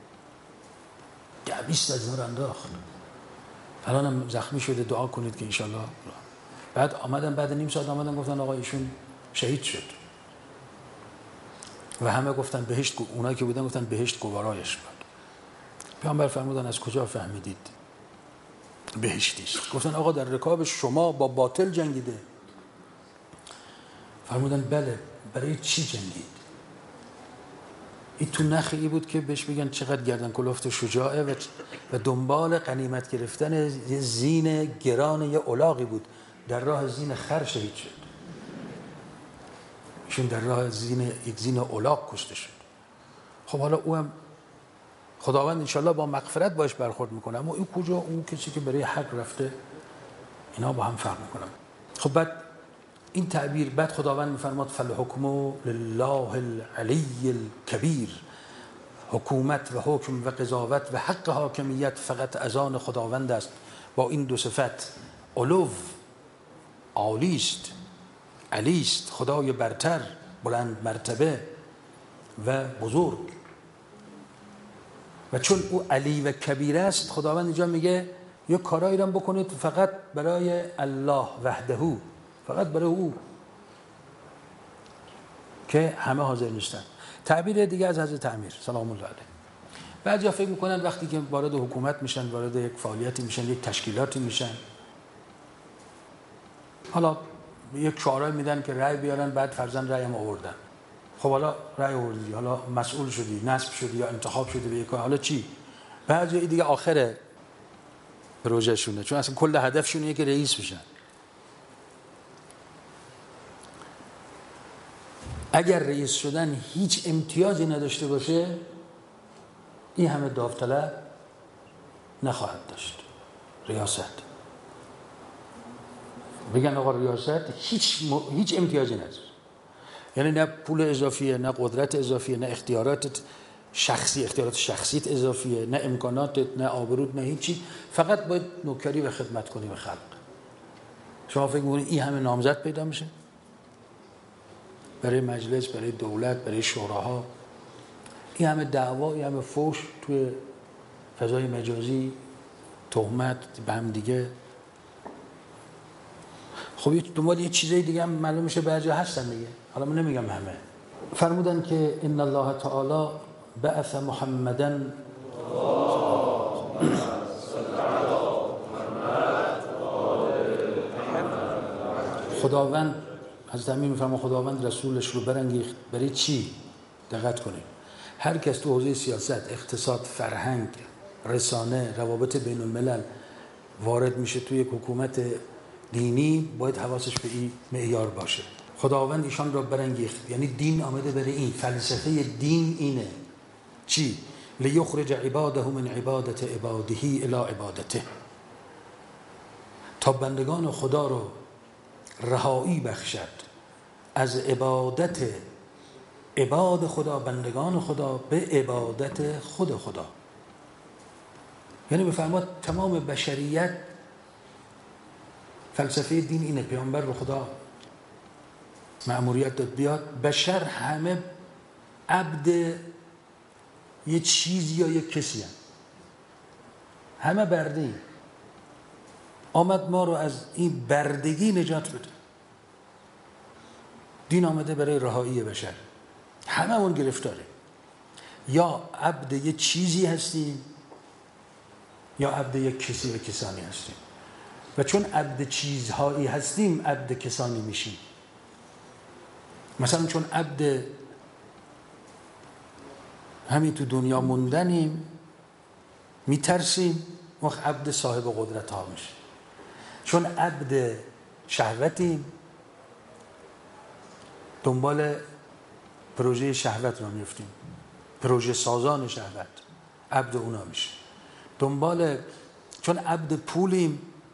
ده بیست هزار انداخت، فلان هم زخمی شده، دعا کنید که انشالله. بعد آمدن بعد نیم ساعت آمدن گفتن آقا ایشون شهید شد و همه گفتن بهشت، اونایی که بودن گفتن بهشت گوارایش بود. پیامبر فرمودن از کجا فهمیدید بهشتی است؟ گفتن آقا در رکاب شما با باطل جنگیده. فرمودن بله، برای چی جنگید؟ این تو نخ ای بود که بهش بگن چقدر گردن کلفت شجاعه و و دنبال غنیمت گرفتن زین گران یه الاغی بود، در راه زین خر شهید شد. ایشون در راه زین یک زین الاغ کشته شد. خب حالا او هم خداوند انشالله با مغفرت باش برخورد میکنه، اما این کجا اون کسی که برای حق رفته، اینا با هم فرق میکنن. خب بعد این تعبیر بعد خداوند میفرماد فالحکم لله العلی الکبیر، حکومت و حکم و قضاوت و حق حاکمیت فقط از آن خداوند است. با این دو صفت علو، عالی است، علی است، خدای برتر، بلند مرتبه و بزرگ. و چون او علی و کبیر است، خداوند اینجا میگه یه کارایی رو بکنید فقط برای الله وحده، فقط برای او، که همه حاضر نیستن. تعبیر دیگه از حضرت امیر سلام الله علیه. بعضیا فکر میکنن وقتی که وارد حکومت میشن، وارد یک فعالیتی میشن، یک تشکیلاتی میشن، حالا یک شعارای میدن که رأی بیارن، بعد فرضاً رأی هم آوردن. خب حالا رأی آوردی، حالا مسئول شدی، نصب شدی یا انتخاب شدی به یک کار، حالا چی؟ بعضی دیگه آخر پروژه شونه، چون اصلا کل هدفشون اینه که رئیس بشن. اگر رئیس شدن هیچ امتیازی نداشته باشه، این همه داوطلب نخواهد داشت ریاست. بگن آقا ریاست هیچ م... هیچ امتیازی نداره، یعنی نه پول اضافیه، نه قدرت اضافیه، نه اختیارات شخصی، اختیارات شخصیت اضافیه، نه امکاناتت، نه آبروت، نه هیچی، فقط باید نوکری و خدمت کنی به خلق. شما فکر می‌کنید این همه نامزد پیدا میشه برای مجلس، برای دولت، برای شوراها؟ این همه دعوا، این همه فوش توی فضای مجازی، تهمت به هم دیگه. خب دنبال یه چیزای دیگه هم معلوم میشه بعضی هستن دیگه، حالا من نمیگم همه. فرمودن که ان الله تعالی بعث محمدا خداوند، حضرت امیر میفرما خداوند رسولش رو برانگیخت. برای چی؟ دقت کنید. هر کس تو حوزه سیاست، اقتصاد، فرهنگ، رسانه، روابط بین الملل وارد میشه توی یک حکومت دینی، باید حواسش به این معیار باشه. خداوند ایشان را برانگیخت، یعنی دین آمده برای این، فلسفه دین اینه. چی؟ لیخرج عباده من عبادت عباده الی عبادته، تا بندگان خدا رو رهایی بخشد از عبادت عباد خدا، بندگان خدا، به عبادت خود خدا. یعنی بفرماد تمام بشریت فلسفه دین اینه. پیامبر رو خدا مأموریت داد بیاد، بشر همه عبد یه چیزی یا یه کسی هم. همه برده ای. آمد ما رو از این بردگی نجات بده. دین آمده برای رهایی بشر. همه اون گرفتاره، یا عبد یه چیزی هستیم یا عبد یک کسی و کسانی هستیم. و چون عبد چیزهایی هستیم عبد کسانی میشیم. مثلا چون عبد همین تو دنیا موندنیم، میترسیم، وقت عبد صاحب قدرت ها میشه. چون عبد شهوتیم، دنبال پروژه شهوت رو میفتیم. پروژه سازان شهوت عبد اونا میشه. دنبال، چون عبد پولیم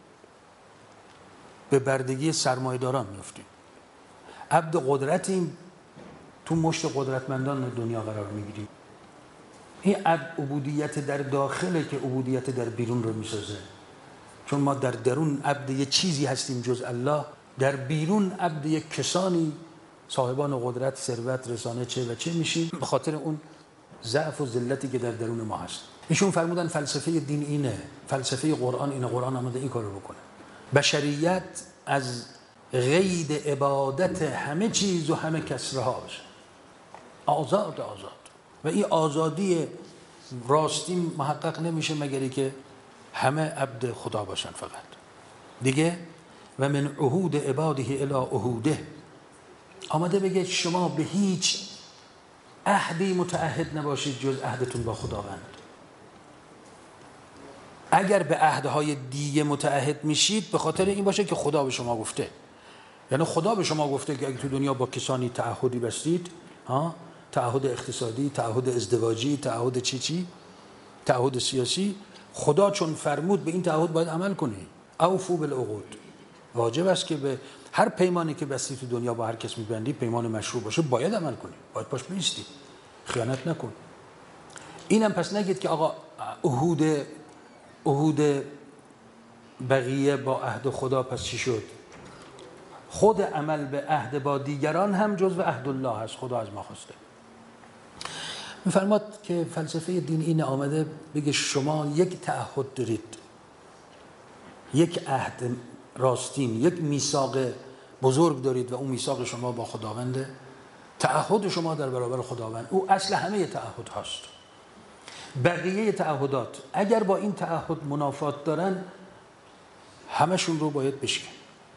به بردگی سرمایه‌داران میفتیم، عبد قدرتیم تو مشت قدرتمندان دنیا قرار میگیریم. این عبد عبودیت در داخله که عبودیت در بیرون رو میسازه، چون ما در درون عبد یه چیزی هستیم جز الله، در بیرون عبد یک کسانی صاحبان قدرت، ثروت، رسانه چه و چه میشیم به خاطر اون ضعف و ذلتی که در درون ما هست. ایشون فرمودن فلسفه دین اینه، فلسفه قرآن اینه، قرآن آمده این کارو بکنه. بشریت از قید عبادت همه چیز و همه کسرها بشه، آزاد آزاد. و این آزادی راستی محقق نمیشه مگری که همه عبد خدا باشن فقط دیگه. و من عهود عباده الی عهوده، آمده بگه شما به هیچ عهدی متعهد نباشید جز عهدتون با خداوند. اگر به عهدهای دیگه متعهد میشید به خاطر این باشه که خدا به شما گفته، یعنی خدا به شما گفته که اگه تو دنیا با کسانی تعهدی بستید، ها، تعهد اقتصادی، تعهد ازدواجی، تعهد چی چی، تعهد سیاسی، خدا چون فرمود به این تعهد باید عمل کنی. اوفو بالعقود، واجب است که به هر پیمانی که بستی تو دنیا با هر کس میبندی، پیمان مشروع باشه، باید عمل کنی، باید پاش بیستی، خیانت نکن. اینم پس نگید که آقا عهود عهود بقیه با عهد خدا پس چی شد؟ خود عمل به عهد با دیگران هم جزو عهد الله هست، خدا از ما خواسته. میفرماد که فلسفه دین این آمده بگه شما یک تعهد دارید، یک عهد راستین، یک میثاق بزرگ دارید و اون میثاق شما با خداونده. تعهد شما در برابر خداوند او اصل همه تعهد هاست. بقیه تعهدات اگر با این تعهد منافات دارن همشون رو باید بشکن.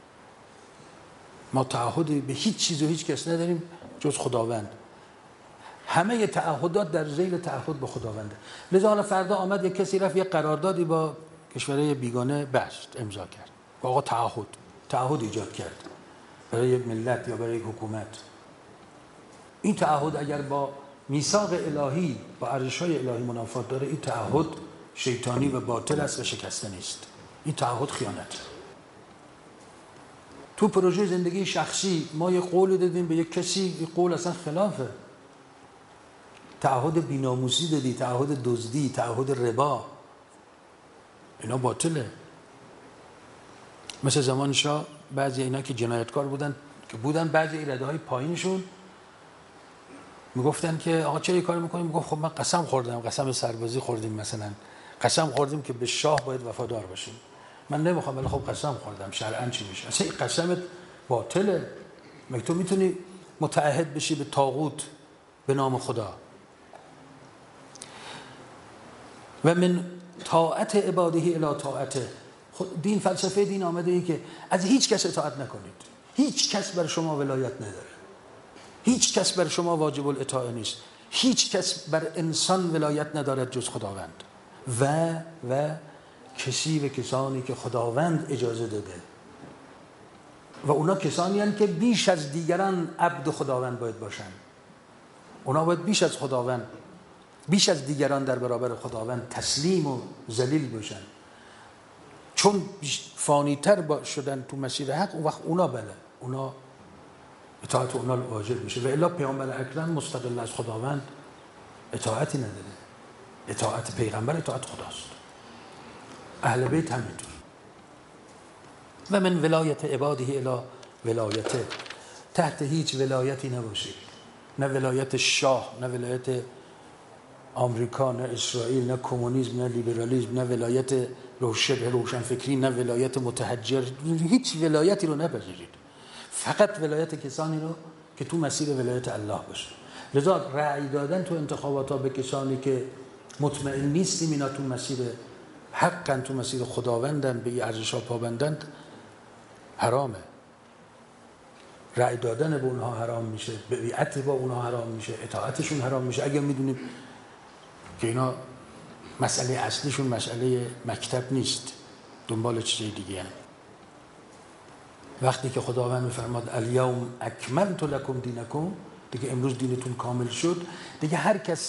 ما تعهدی به هیچ چیز و هیچ کس نداریم جز خداوند. همه تعهدات در ذیل تعهد با خداونده. لذا حالا فردا آمد یک کسی رفت یک قراردادی با کشورهای بیگانه بست، امضا کرد. آقا تعهد تعهد ایجاد کرد برای یک ملت یا برای یک حکومت. این تعهد اگر با میثاق الهی، با ارزش‌های الهی منافات داره، این تعهد شیطانی و باطل است و شکسته نیست. این تعهد خیانت. تو پروژه زندگی شخصی ما یه قول دادیم به یک کسی، این قول اصلا خلافه. تعهد بی‌ناموسی دادی، تعهد دزدی، تعهد ربا، اینا باطله. مثل زمان شاه بعضی اینا که جنایتکار بودن که بودن، بعضی ایرادهای پایینشون میگفتن که آقا چرا این کارو میکنیم؟ میگفت خب من قسم خوردم، قسم سربازی خوردیم، مثلا قسم خوردیم که به شاه باید وفادار باشیم. من نمیخوام ولی خب قسم خوردم، شرعاً چی میشه؟ اصلا این قسمت باطله. مگه تو میتونی متعهد بشی به طاغوت به نام خدا؟ و من طاعت عباده الی طاعته. دین، فلسفه دین آمده ای که از هیچ کس اطاعت نکنید. هیچ کس بر شما ولایت نداره، هیچ کس بر شما واجب الاطاعه نیست، هیچ کس بر انسان ولایت ندارد جز خداوند و و کسی و کسانی که خداوند اجازه داده. و اونا کسانی هستند که بیش از دیگران عبد خداوند باید باشن. اونا باید بیش از خداوند، بیش از دیگران در برابر خداوند تسلیم و ذلیل باشن. چون فانی‌تر شدن تو مسیر حق، اون وقت اونا بله، اونا اطاعت اونا واجب میشه. و الا پیامبر اکرم مستقل از خداوند اطاعتی نداره. اطاعت پیغمبر اطاعت خداست. اهل بیت همینطور. و من ولایت عباده الی ولایته، تحت هیچ ولایتی نباشید، نه ولایت شاه، نه ولایت آمریکا، نه اسرائیل، نه کمونیسم، نه لیبرالیسم، نه ولایت شبه روشنفکری، نه ولایت متحجر. هیچ ولایتی رو نپذیرید، فقط ولایت کسانی رو که تو مسیر ولایت الله باشه. لذا رأی دادن تو انتخابات ها به کسانی که مطمئن نیستیم اینا تو مسیر حقن، تو مسیر خداوندن، به این ارزش ها پابندند، حرامه. رأی دادن به اونها حرام میشه، بیعت با اونها حرام میشه، اطاعتشون حرام میشه. اگر میدونیم که اینا مسئله اصلیشون مسئله مکتب نیست، دنبال چیز دیگه هم. وقتی که خداوند میفرماد الیوم اکملت لکم دینکم، دیگه امروز دینتون کامل شد، دیگه هر کس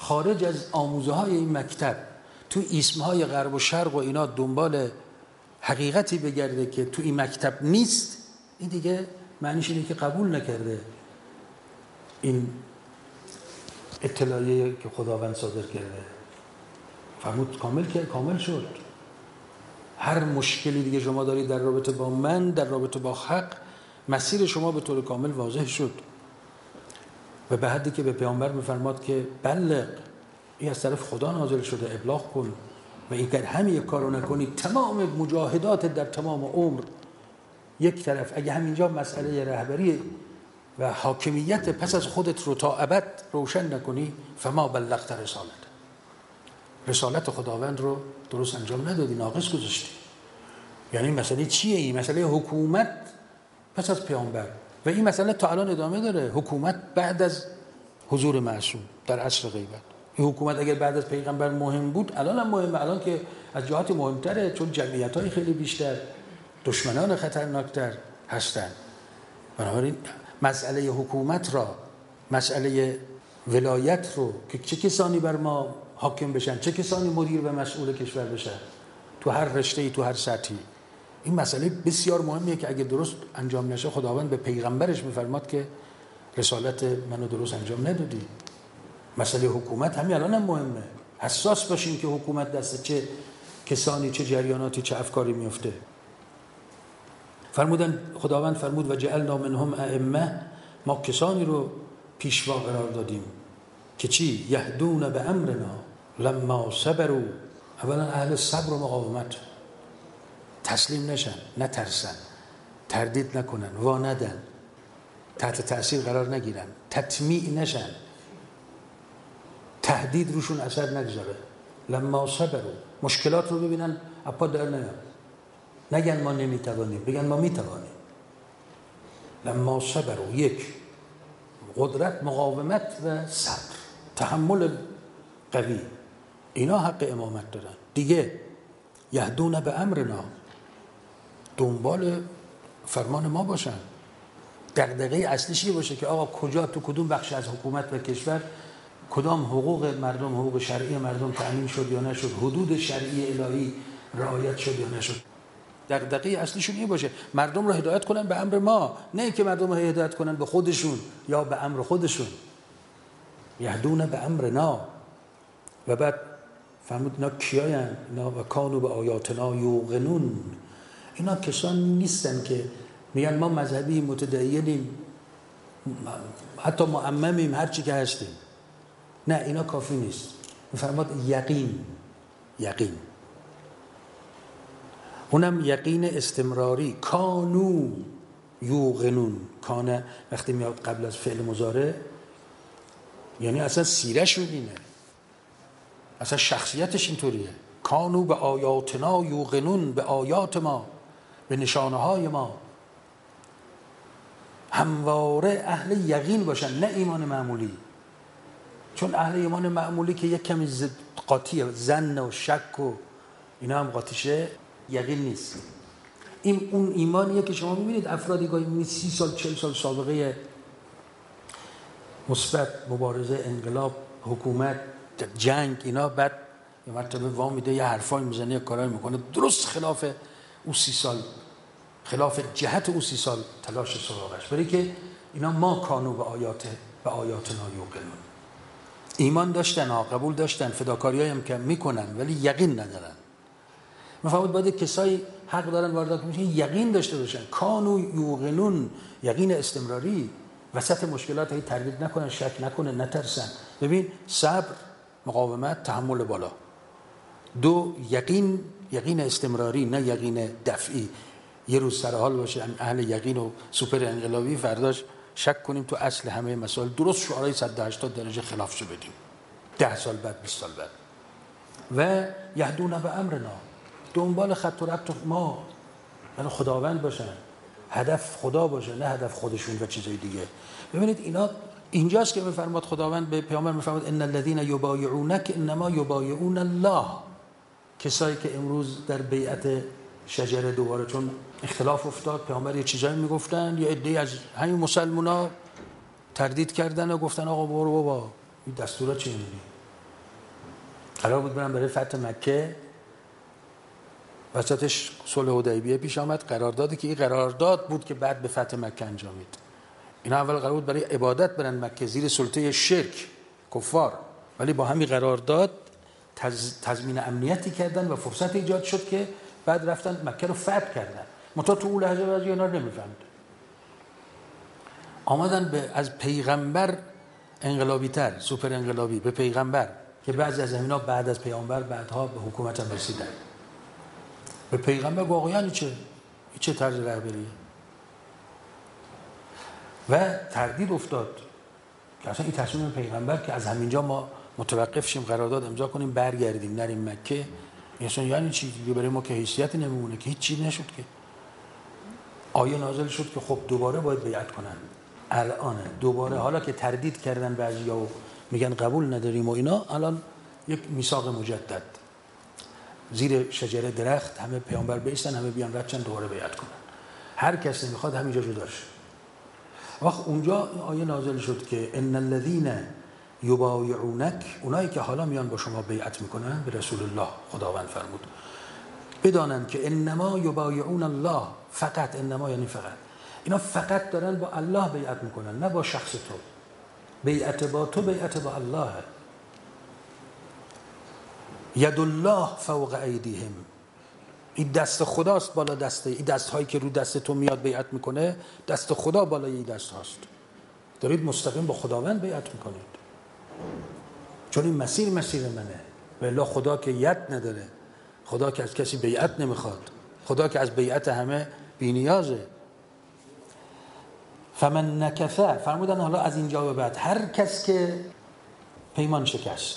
خارج از آموزه های این مکتب تو اسم های غرب و شرق و اینا دنبال حقیقتی بگرده که تو این مکتب نیست، این دیگه معنیش اینه که قبول نکرده این اطلاعیه که خداوند صادر کرده. فرمود کامل که کامل شد. هر مشکلی دیگه شما دارید در رابطه با من، در رابطه با حق، مسیر شما به طور کامل واضح شد. و به حدی که به پیامبر میفرماد که بلغ، این از طرف خدا نازل شده، ابلاغ کن. و اگر همین یک کارو نکنی تمام مجاهدات در تمام عمر یک طرف، اگه همینجا مسئله رهبری و حاکمیت پس از خودت رو تا ابد روشن نکنی، فما بلغت رسالت، رسالت خداوند رو درست انجام ندادی، ناقص گذاشتی. یعنی مسئله چیه؟ این مسئله حکومت پس از پیامبر. و این مسئله تا الان ادامه داره، حکومت بعد از حضور معصوم در عصر غیبت. این حکومت اگر بعد از پیغمبر مهم بود، الان هم مهمه، الان که از جهات مهمتره، چون جمعیت‌های خیلی بیشتر، دشمنان خطرناکتر هستن. بنابراین مسئله حکومت را، مسئله ولایت رو که چه کسانی بر ما حاکم بشن، چه کسانی مدیر و مسئول کشور بشن تو هر رشته‌ای، تو هر سطحی، این مسئله بسیار مهمیه که اگه درست انجام نشه خداوند به پیغمبرش میفرماد که رسالت منو درست انجام ندادی. مسئله حکومت همین الان هم مهمه، حساس باشیم که حکومت دست چه کسانی، چه جریاناتی، چه افکاری میفته. فرمودن خداوند فرمود و جعلنا منهم ائمه، ما کسانی رو پیشوا قرار دادیم که چی؟ یهدون به امرنا لما صبروا، اولا اهل صبر و مقاومت، تسلیم نشن، نترسن، تردید نکنن، وا ندن، تحت تأثیر قرار نگیرن، تطمیع نشن، تهدید روشون اثر نگذاره. لما صبروا، مشکلات رو ببینن اپا در نیان، نگن ما نمیتوانیم، بگن ما میتوانیم. لما صبروا، یک قدرت، مقاومت و صبر، تحمل قوی، اینا حق امامت دارن. دیگه یهدون به امرنا، دنبال فرمان ما باشن. دغدغه اصلیش این باشه که آقا کجا، تو کدوم بخش از حکومت و کشور کدام حقوق مردم، حقوق شرعی مردم تأمین شد یا نشد، حدود شرعی الهی رعایت شد یا نشد. دغدغه اصلیشون این باشه مردم رو هدایت کنن به امر ما، نه که مردم رو هدایت کنن به خودشون یا به امر خودشون. یهدون به امرنا. و بعد فرمود اینا کیاین؟ اینا و کانوا به آیاتنا یوقنون، اینا کسانی نیستن که میگن ما مذهبی متدینیم، حتی معممیم، هر چی که هستیم. نه، اینا کافی نیست. فرمود یقین، یقین، اونم یقین استمراری. کانوا یوقنون، کانه وقتی میاد قبل از فعل مضارع یعنی اصلا سیره‌شون اینه، اصلا شخصیتش اینطوریه. کانوا به آیاتنا یوقنون، به آیات ما، به نشانه های ما همواره اهل یقین باشن، نه ایمان معمولی. چون اهل ایمان معمولی که یک کمی قاطیه، ظن و شک و اینا هم قاطیشه، یقین نیست. این اون ایمانیه که شما میبینید افرادی گاهی میبینید سی سال چهل سال سابقه مثبت، مبارزه، انقلاب، حکومت، جنگ، اینا، بعد یه مرتبه وام میده یه حرفای میزنه، یه کارایی میکنه درست خلاف اون سی سال، خلاف جهت اون سی سال تلاش سراغش. برای که اینا ما کانوا به آیات به آیاتنا یوقنون، ایمان داشتن ها، قبول داشتن، فداکاریایی هم که میکنن ولی یقین ندارن. مفهوم باید کسایی حق دارن واردات میشن یقین داشته باشن. کانوا یوقنون، یقین استمراری، وسط مشکلات هی تردید نکنن، شک نکنن، نترسن. ببین، صبر، مقاومت، تحمل بالا. دو، یقین، یقین استمراری، نه یقین دفعی. یه روز سر حال باشه اهل یقین و سوپر انقلابی، فرداش شک کنیم تو اصل همه مسائل، درست شعارهای صد و هشتاد درجه خلافشو بدیم ده سال بعد، بیست سال بعد. و یهدون به امرنا، دنبال خط و ربط ما، یعنی خداوند باشن، هدف خدا باشه، نه هدف خودشون و چیزای دیگه. ببینید اینا اینجاست که میفرماد خداوند به پیامبر میفرماد ان الذين یبایعونک انما یبایعون الله. کسایی که امروز در بیعت شجره دوباره چون اختلاف افتاد، پیامبر یه چیزایی میگفتن، یه عده‌ای از همین مسلمونا تردید کردن و گفتن آقا برو بابا این دستورا چی میگی؟ قرار بود برن برای فتح مکه، وسطش صلح حدیبیه پیش آمد، قراردادی که این قرارداد بود که بعد به فتح مکه انجامید. اینا اول قرار بود برای عبادت برن مکه زیر سلطه شرک کفار، ولی با همین قرارداد تز... تضمین امنیتی کردن و فرصت ایجاد شد که بعد رفتن مکه رو فتح کردن. منتها تو اون لحظه بعضی اینا رو نمی‌فهمید، آمدن به از پیغمبر انقلابی تر، سوپر انقلابی به پیغمبر که بعضی از اینا بعد از پیامبر بعدها به حکومت هم رسیدن. به پیغمبر واقعا چه این چه طرز رهبریه؟ و تردید افتاد که اصلا این تصمیم پیغمبر که از همینجا ما متوقف شیم، قرارداد امضا کنیم، برگردیم نریم مکه، اصلا یعنی چی؟ دیگه برای ما که حیثیتی نمیمونه که هیچ چیزی نشد که. آیه نازل شد که خب دوباره باید بیعت کنن. الان دوباره حالا که تردید کردن بعضیا و میگن قبول نداریم و اینا، الان یک میثاق مجدد زیر شجره درخت همه پیامبر بیستن، همه بیان رد چن دوباره بیعت کنن. هر کسی میخواد همینجا جدا شه. وقت اونجا آیه نازل شد که ان الذين یبایعونک، اونایی که حالا میان با شما بیعت میکنن به رسول الله، خداوند فرمود بدانن که انما یبایعون الله، فقط انما یعنی فقط، اینا فقط دارن با الله بیعت میکنن، نه با شخص تو. بیعت با تو بیعت با الله. ید الله فوق ایدیهم، این دست خداست بالا دست، این دست هایی که رو دست تو میاد بیعت میکنه، دست خدا بالای این دست هاست. دارید مستقیم با خداوند بیعت میکنید، چون این مسیر مسیر منه. و الا خدا که ید نداره، خدا که از کسی بیعت نمیخواد، خدا که از بیعت همه بی‌نیازه. فمن نکث، فرمودن حالا از اینجا به بعد هر کس که پیمان شکست،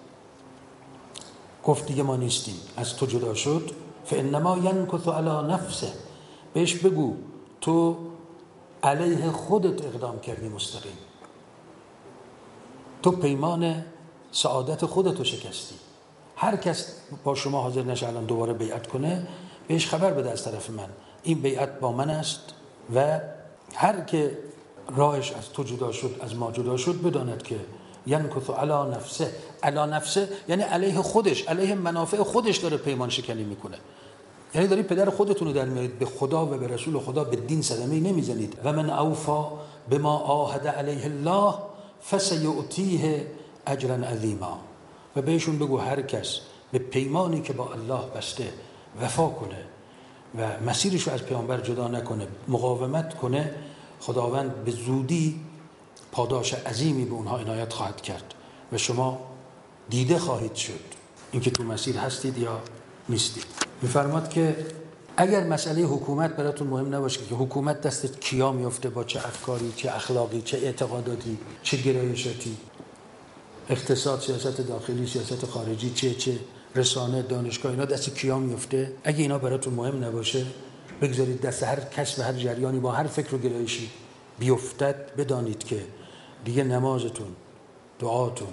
گفت دیگه ما نیستیم، از تو جدا شد، فانما ینکث علی نفسه، بهش بگو تو علیه خودت اقدام کردی مستقیم، تو پیمان سعادت خودتو شکستی. هر کس با شما حاضر نشه الان دوباره بیعت کنه، بهش خبر بده از طرف من این بیعت با من است، و هر که راهش از تو جدا شد، از ما جدا شد، بداند که ینکث علی نفسه، علی نفسه یعنی علیه خودش، علیه منافع خودش داره پیمان شکنی میکنه. یعنی داری پدر خودتون رو در میارید، به خدا و به رسول خدا به دین صدمه نمیزنید. و من اوفا بما عاهد علیه الله فسیؤتیه اجرا عظیما، و بهشون بگو هر کس به پیمانی که با الله بسته وفا کنه و مسیرش رو از پیامبر جدا نکنه، مقاومت کنه، خداوند به زودی پاداش عظیمی به اونها عنایت خواهد کرد و شما دیده خواهید شد اینکه تو مسیر هستید یا نیستید. میفرماد که اگر مسئله حکومت براتون مهم نباشه که حکومت دست کیا میفته، با چه افکاری، چه اخلاقی، چه اعتقاداتی، چه گرایشاتی، اقتصاد، سیاست داخلی، سیاست خارجی، چه چه رسانه، دانشگاه، اینا دست کیا میفته، اگه اینا براتون مهم نباشه، بگذارید دست هر کس و هر جریانی با هر فکر و گرایشی بیفتد، بدانید که دیگه نمازتون، دعاتون،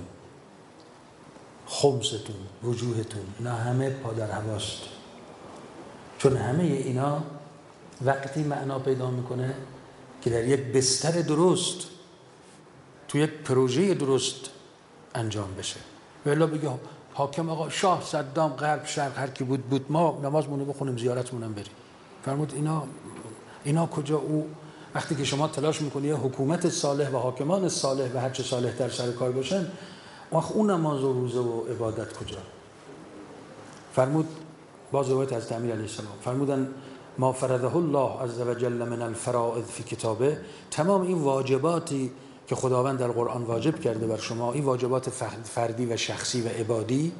خمستون، وجوهتون، اینا همه پادر هواست. چون همه اینا وقتی معنا پیدا میکنه که در یک بستر درست، تو یک پروژه درست انجام بشه. و الا بگه حاکم آقا شاه، صدام، غرب، شرق، هر کی بود بود، ما نمازمون رو بخونیم، زیارتمون بریم. فرمود اینا اینا کجا؟ او وقتی که شما تلاش میکنی یه حکومت صالح و حاکمان صالح و هر چه صالح در سر کار باشن، وقت اون نماز و روزه و عبادت کجا؟ فرمود باز روایت از امیر علیه السلام فرمودن ما فرضه الله عز وجل من الفرائض فی کتابه، تمام این واجباتی که خداوند در قرآن واجب کرده بر شما، این واجبات فردی و شخصی و عبادی،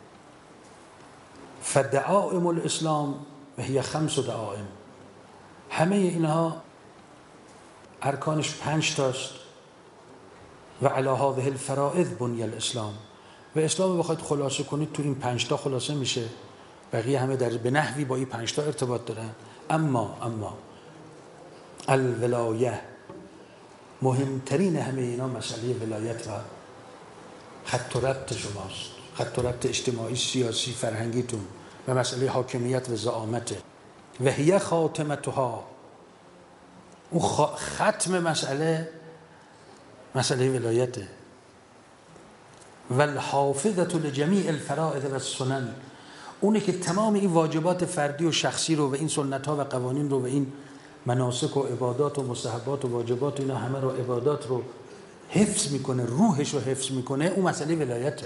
فدعائم الاسلام و هی خمس دعائم، همه اینها ارکانش پنج تاست، و علی هذه الفرائض بنی الاسلام، و اسلام بخواید خلاصه کنید تو این پنج تا خلاصه میشه، بقیه همه در به نحوی با این پنج تا ارتباط دارن. اما اما الولایه، مهمترین همه اینا مسئله ولایت و خط و ربط شماست، خط و ربط اجتماعی، سیاسی، فرهنگیتون، و مسئله حاکمیت و زعامته. و هی خاتمتها، اون ختم مسئله مسئله ولایته. و الحافظة لجمیع الفرائض و السنن، اونه که تمام این واجبات فردی و شخصی رو و این سنت ها و قوانین رو و این مناسک و عبادات و مستحبات و واجبات اینا همه رو عبادات رو حفظ میکنه، روحش رو حفظ میکنه، اون مسئله ولایته.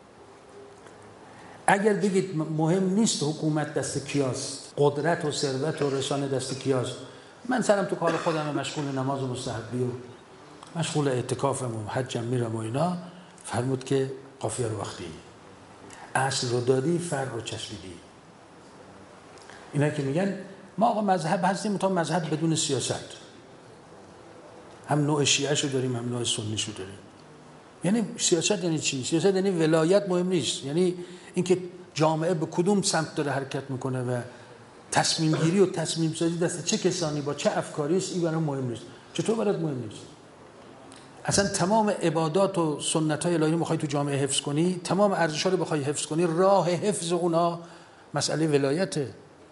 اگر بگید مهم نیست حکومت دست کیاست، قدرت و ثروت و رسانه دست کیاست، من سرم تو کار خودم مشغول نماز و مستحبی و مشغول اعتکافم و حجم میرم و اینا، فرمود که قافیه رو وقتی اصل رو دادی، فرع رو چسبیدی. اینا که میگن ما آقا مذهب هستیم، تا مذهب بدون سیاست، هم نوع شیعه شو داریم هم نوع سنی شو داریم. یعنی سیاست یعنی چی؟ سیاست یعنی ولایت مهم نیست، یعنی اینکه جامعه به کدوم سمت داره حرکت میکنه و تصمیم گیری و تصمیم سازی دست چه کسانی با چه افکاری است، این برای مهم نیست. چطور برات مهم نیست؟ اصلا تمام عبادات و سنت های الهی میخوای تو جامعه حفظ کنی، تمام ارزش‌ها رو بخوای حفظ کنی، راه حفظ اونا مسئله ولایته.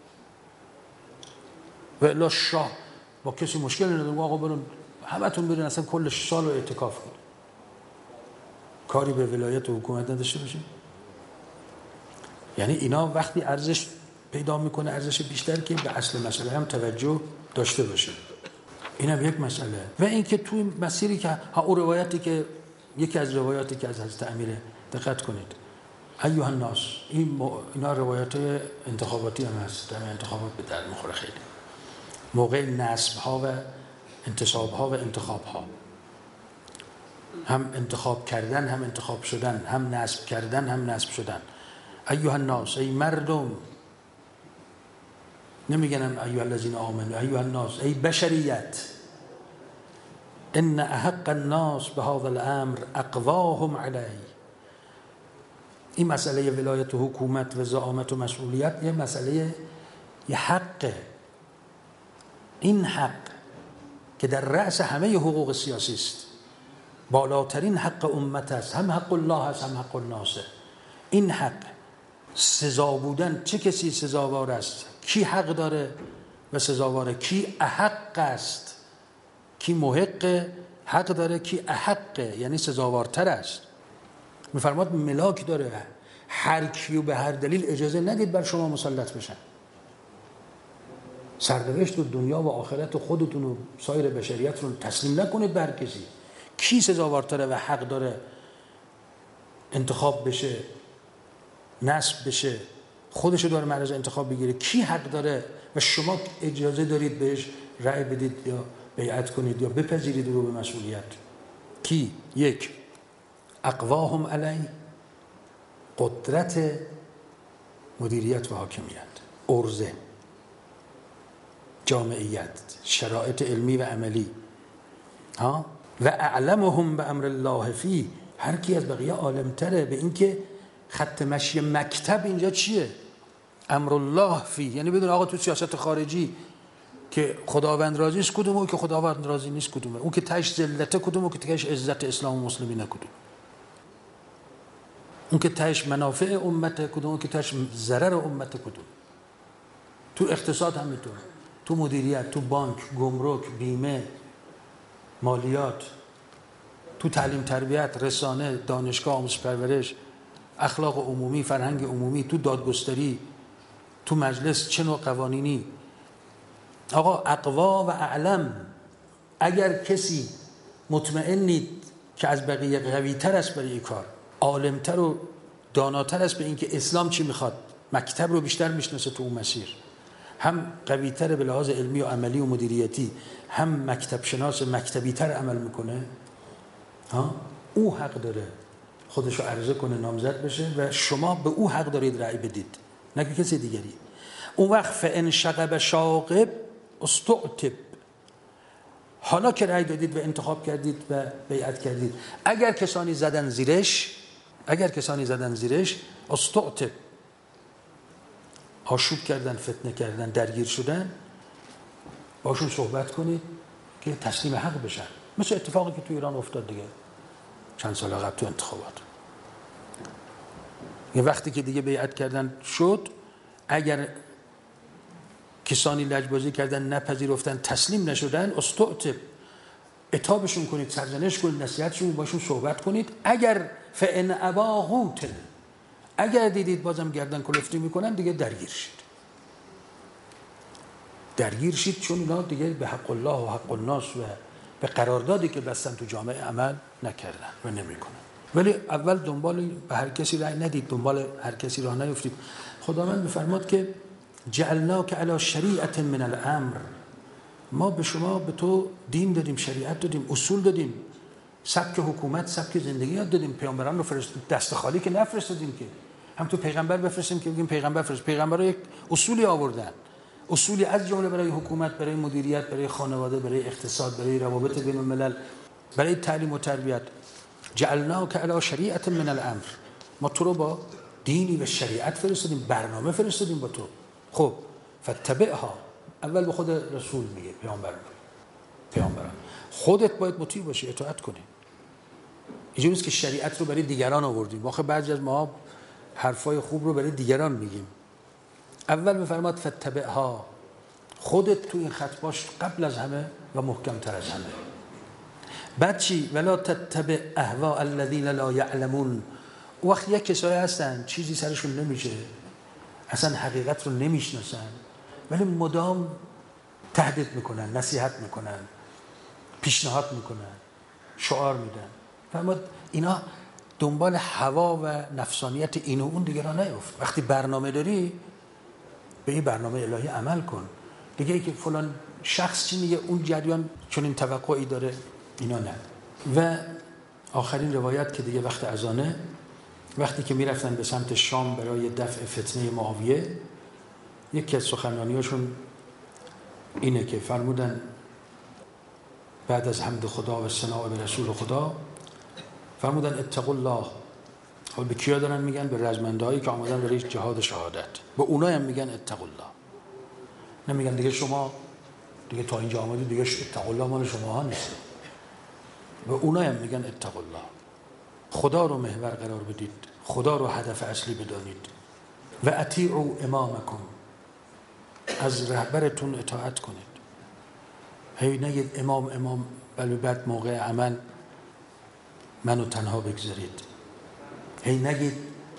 و الا شاه با کسی مشکل نداره، آقا برون همتون برین اصلا کل سال رو اعتکاف کنید، کاری به ولایت و حکومت نداشته باشیم. یعنی اینا وقتی ارزش پیدا میکنه، ارزش بیشتر، که به اصل مسئله هم توجه داشته باشه. اینم یک مسئله. و اینکه توی مسیری که ها، او روایتی که یکی از روایاتی که از حضرت امیره، دقت کنید ایها الناس، این اینا روایات انتخاباتی هم هست، در انتخابات به درد میخوره خیلی، موقع نصب ها و انتصاب ها و انتخاب ها، هم انتخاب کردن هم انتخاب شدن، هم نصب کردن هم نصب شدن. ایها الناس، ای مردم، نمیگنم ایها الذین آمنوا، ایها الناس، ای بشریت، ان احق الناس بهذا الامر اقواهم علیه. این مسئله ولایت و حکومت و زعامت و مسئولیت یه مسئله، یه حقه. این حق که در رأس همه حقوق سیاسی است، بالاترین حق امت است، هم حق الله است هم حق الناس. این حق سزا بودن، چه کسی سزاوار است، کی حق داره و سزاواره، کی احق است، کی محق حق داره، کی احق یعنی سزاوارتر است. میفرماد ملاک داره، هر کیو به هر دلیل اجازه ندید بر شما مسلط بشن. سرنوشت و دنیا و آخرت خودتون و سایر بشریت رو تسلیم نکنید بر کسی. کی سزاوارتره و حق داره انتخاب بشه، نصب بشه، خودشو داره معرض انتخاب بگیره، کی حق داره و شما اجازه دارید بهش رأی بدید یا بیعت کنید یا بپذیرید رو به مسئولیت؟ کی؟ یک، اقواهم علی، قدرت مدیریت و حاکمیت، عرضه، جامعیت، شرایط علمی و عملی، ها، و اعلمهم به امر الله فی، هر کی از بقیه عالمتره به این که خط مشی مکتب اینجا چیه. امر الله فی یعنی بدون آقا تو سیاست خارجی که خداوند راضی است کدومه، اون که خداوند راضی نیست کدومه، اون که تاش ذلت کدومه، که تاش عزت اسلام و مسلمین کدومه، اون که تاش منافع امت کدومه، اون که تاش ضرر امت کدومه. تو اقتصاد هم میتونه، تو مدیریت، تو بانک، گمرک، بیمه، مالیات، تو تعلیم تربیت، رسانه، دانشگاه، آموزش پرورش، اخلاق عمومی، فرهنگ عمومی، تو دادگستری، تو مجلس، چه نوع قوانینی. آقا اقوا و اعلم، اگر کسی مطمئنید که از بقیه قوی‌تر است برای این کار، عالمتر و داناتر است به این که اسلام چی میخواد، مکتب رو بیشتر میشناسه تو اون مسیر، هم قوی‌تر به لحاظ علمی و عملی و مدیریتی، هم مکتب شناس مکتبی‌تر عمل میکنه، ها، او حق داره خودش رو عرضه کنه نامزد بشه و شما به او حق دارید رأی بدید، نه که کسی دیگری. اون وقت فان شغب شاغب استعتب، حالا که رأی دادید و انتخاب کردید و بیعت کردید، اگر کسانی زدن زیرش، اگر کسانی زدن زیرش استعتب، آشوب کردن، فتنه کردن، درگیر شدن، باشون صحبت کنید که تسلیم حق بشن. مثل اتفاقی که تو ایران افتاد دیگه چند سال قبل تو انتخابات. یه وقتی که دیگه بیعت کردن شد، اگر کسانی لجبازی کردن، نپذیرفتن، تسلیم نشدن، استعتب، عتابشون کنید، سرزنش کنید، نصیحتشون باشون صحبت کنید. اگر فان ابا قوتل، اگر دیدید بازم گردن کلفتی میکنن دیگه درگیر شید، درگیر شید، چون اینا دیگه به حق الله و حق الناس و به قراردادی که بستن تو جامعه عمل نکردن و نمیکنن. ولی اول دنبال به هر کسی رأی ندید، دنبال هر کسی راه نیفتید. خداوند میفرماد که جعلناک علی شریعت من الامر، ما به شما به تو دین دادیم، شریعت دادیم، اصول دادیم، سبک حکومت، سبک زندگی یاد دادیم. پیامبران رو فرست دست خالی که نفرستادیم که، هم تو پیغمبر بفرستیم که بگیم پیغمبر فرست. پیغمبرها یک اصولی آوردن، اصولی از جمله برای حکومت، برای مدیریت، برای خانواده، برای اقتصاد، برای روابط بین الملل، برای تعلیم و تربیت. جعلناک علی شریعت من الامر، ما تو رو با دینی و شریعت فرستادیم، برنامه فرستادیم با تو. خب فتبعها، اول به خود رسول میگه، پیامبر میگه، پیامبران خودت باید مطیع باشی، اطاعت کنی. اینجوری نیست که شریعت رو برای دیگران آوردیم. واقعا بعضی از ما حرفای خوب رو برای دیگران میگیم. اول میفرماد فتبعها، خودت تو این خط باش قبل از همه و محکم تر از همه. بعد چی؟ ولا تتبع اهواء الذین لا یعلمون. وقت یک کسایی هستن چیزی سرشون نمیشه، اصلا حقیقت رو نمیشناسن، ولی مدام تهدید میکنن، نصیحت میکنن، پیشنهاد میکنن، شعار میدن. فرمود اینا دنبال هوا و نفسانیت این و اون دیگه را نیفت. وقتی برنامه داری به این برنامه الهی عمل کن. دیگه ای که فلان شخص چی میگه، اون جریان چون این توقعی داره، اینا نه. و آخرین روایت که دیگه وقت اذانه، وقتی که میرفتن به سمت شام برای دفع فتنه معاویه، یکی از سخنرانیاشون اینه که فرمودن بعد از حمد خدا و ثنا به رسول خدا، فرمودن اتقوا الله. حالا به کیا دارن میگن؟ به رزمندهایی که آمدن برای جهاد شهادت. به اونایی هم میگن اتقوا الله، نمیگن دیگه شما دیگه تا اینجا آمدید دیگه اتقوا الله مال شما ها نیست. به اونایی هم میگن اتقوا الله. خدا رو محور قرار بدید، خدا رو هدف اصلی بدانید. و اطیعوا امامکم، از رهبرتون اطاعت کنید. هی نگید امام امام ولی بعد موقع عمل منو تنها بگذارید. هی نگید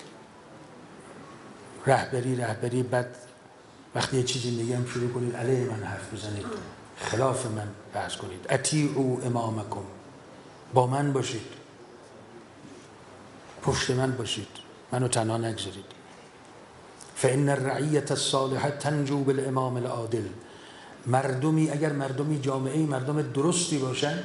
رهبری رهبری بعد وقتی یه چیزی میگم شروع کنید علیه من حرف بزنید، خلاف من بحث کنید. اطیعوا امامکم، با من باشید، پشت من باشید، منو تنها نگذارید. فإن الرعیة الصالحة تنجو بالامام العادل. مردمی اگر مردمی جامعه مردم درستی باشن،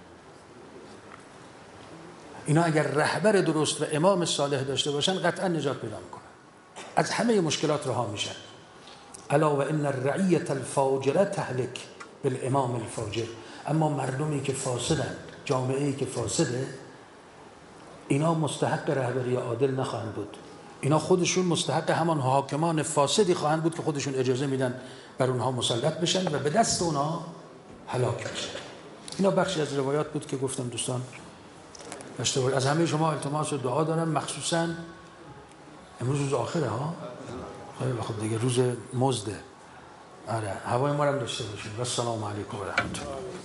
اینا اگر رهبر درست و امام صالح داشته باشن قطعا نجات پیدا میکنن، از همه مشکلات رها میشن. الا و ان الرعیة الفاجره تهلک بالامام الفاجر. اما مردمی که فاسدن، جامعه‌ای که فاسده، اینا مستحق رهبری عادل نخواهند بود. اینا خودشون مستحق همان حاکمان فاسدی خواهند بود که خودشون اجازه میدن بر اونها مسلط بشن و به دست اونها هلاک بشن. اینا بخشی از روایات بود که گفتم دوستان داشته باشید. از همه شما التماس و دعا دارم، مخصوصا امروز روز آخره ها، خیلی خب دیگه روز مزده. آره هوای ما رو داشته باشید. و السلام علیکم و رحمت الله.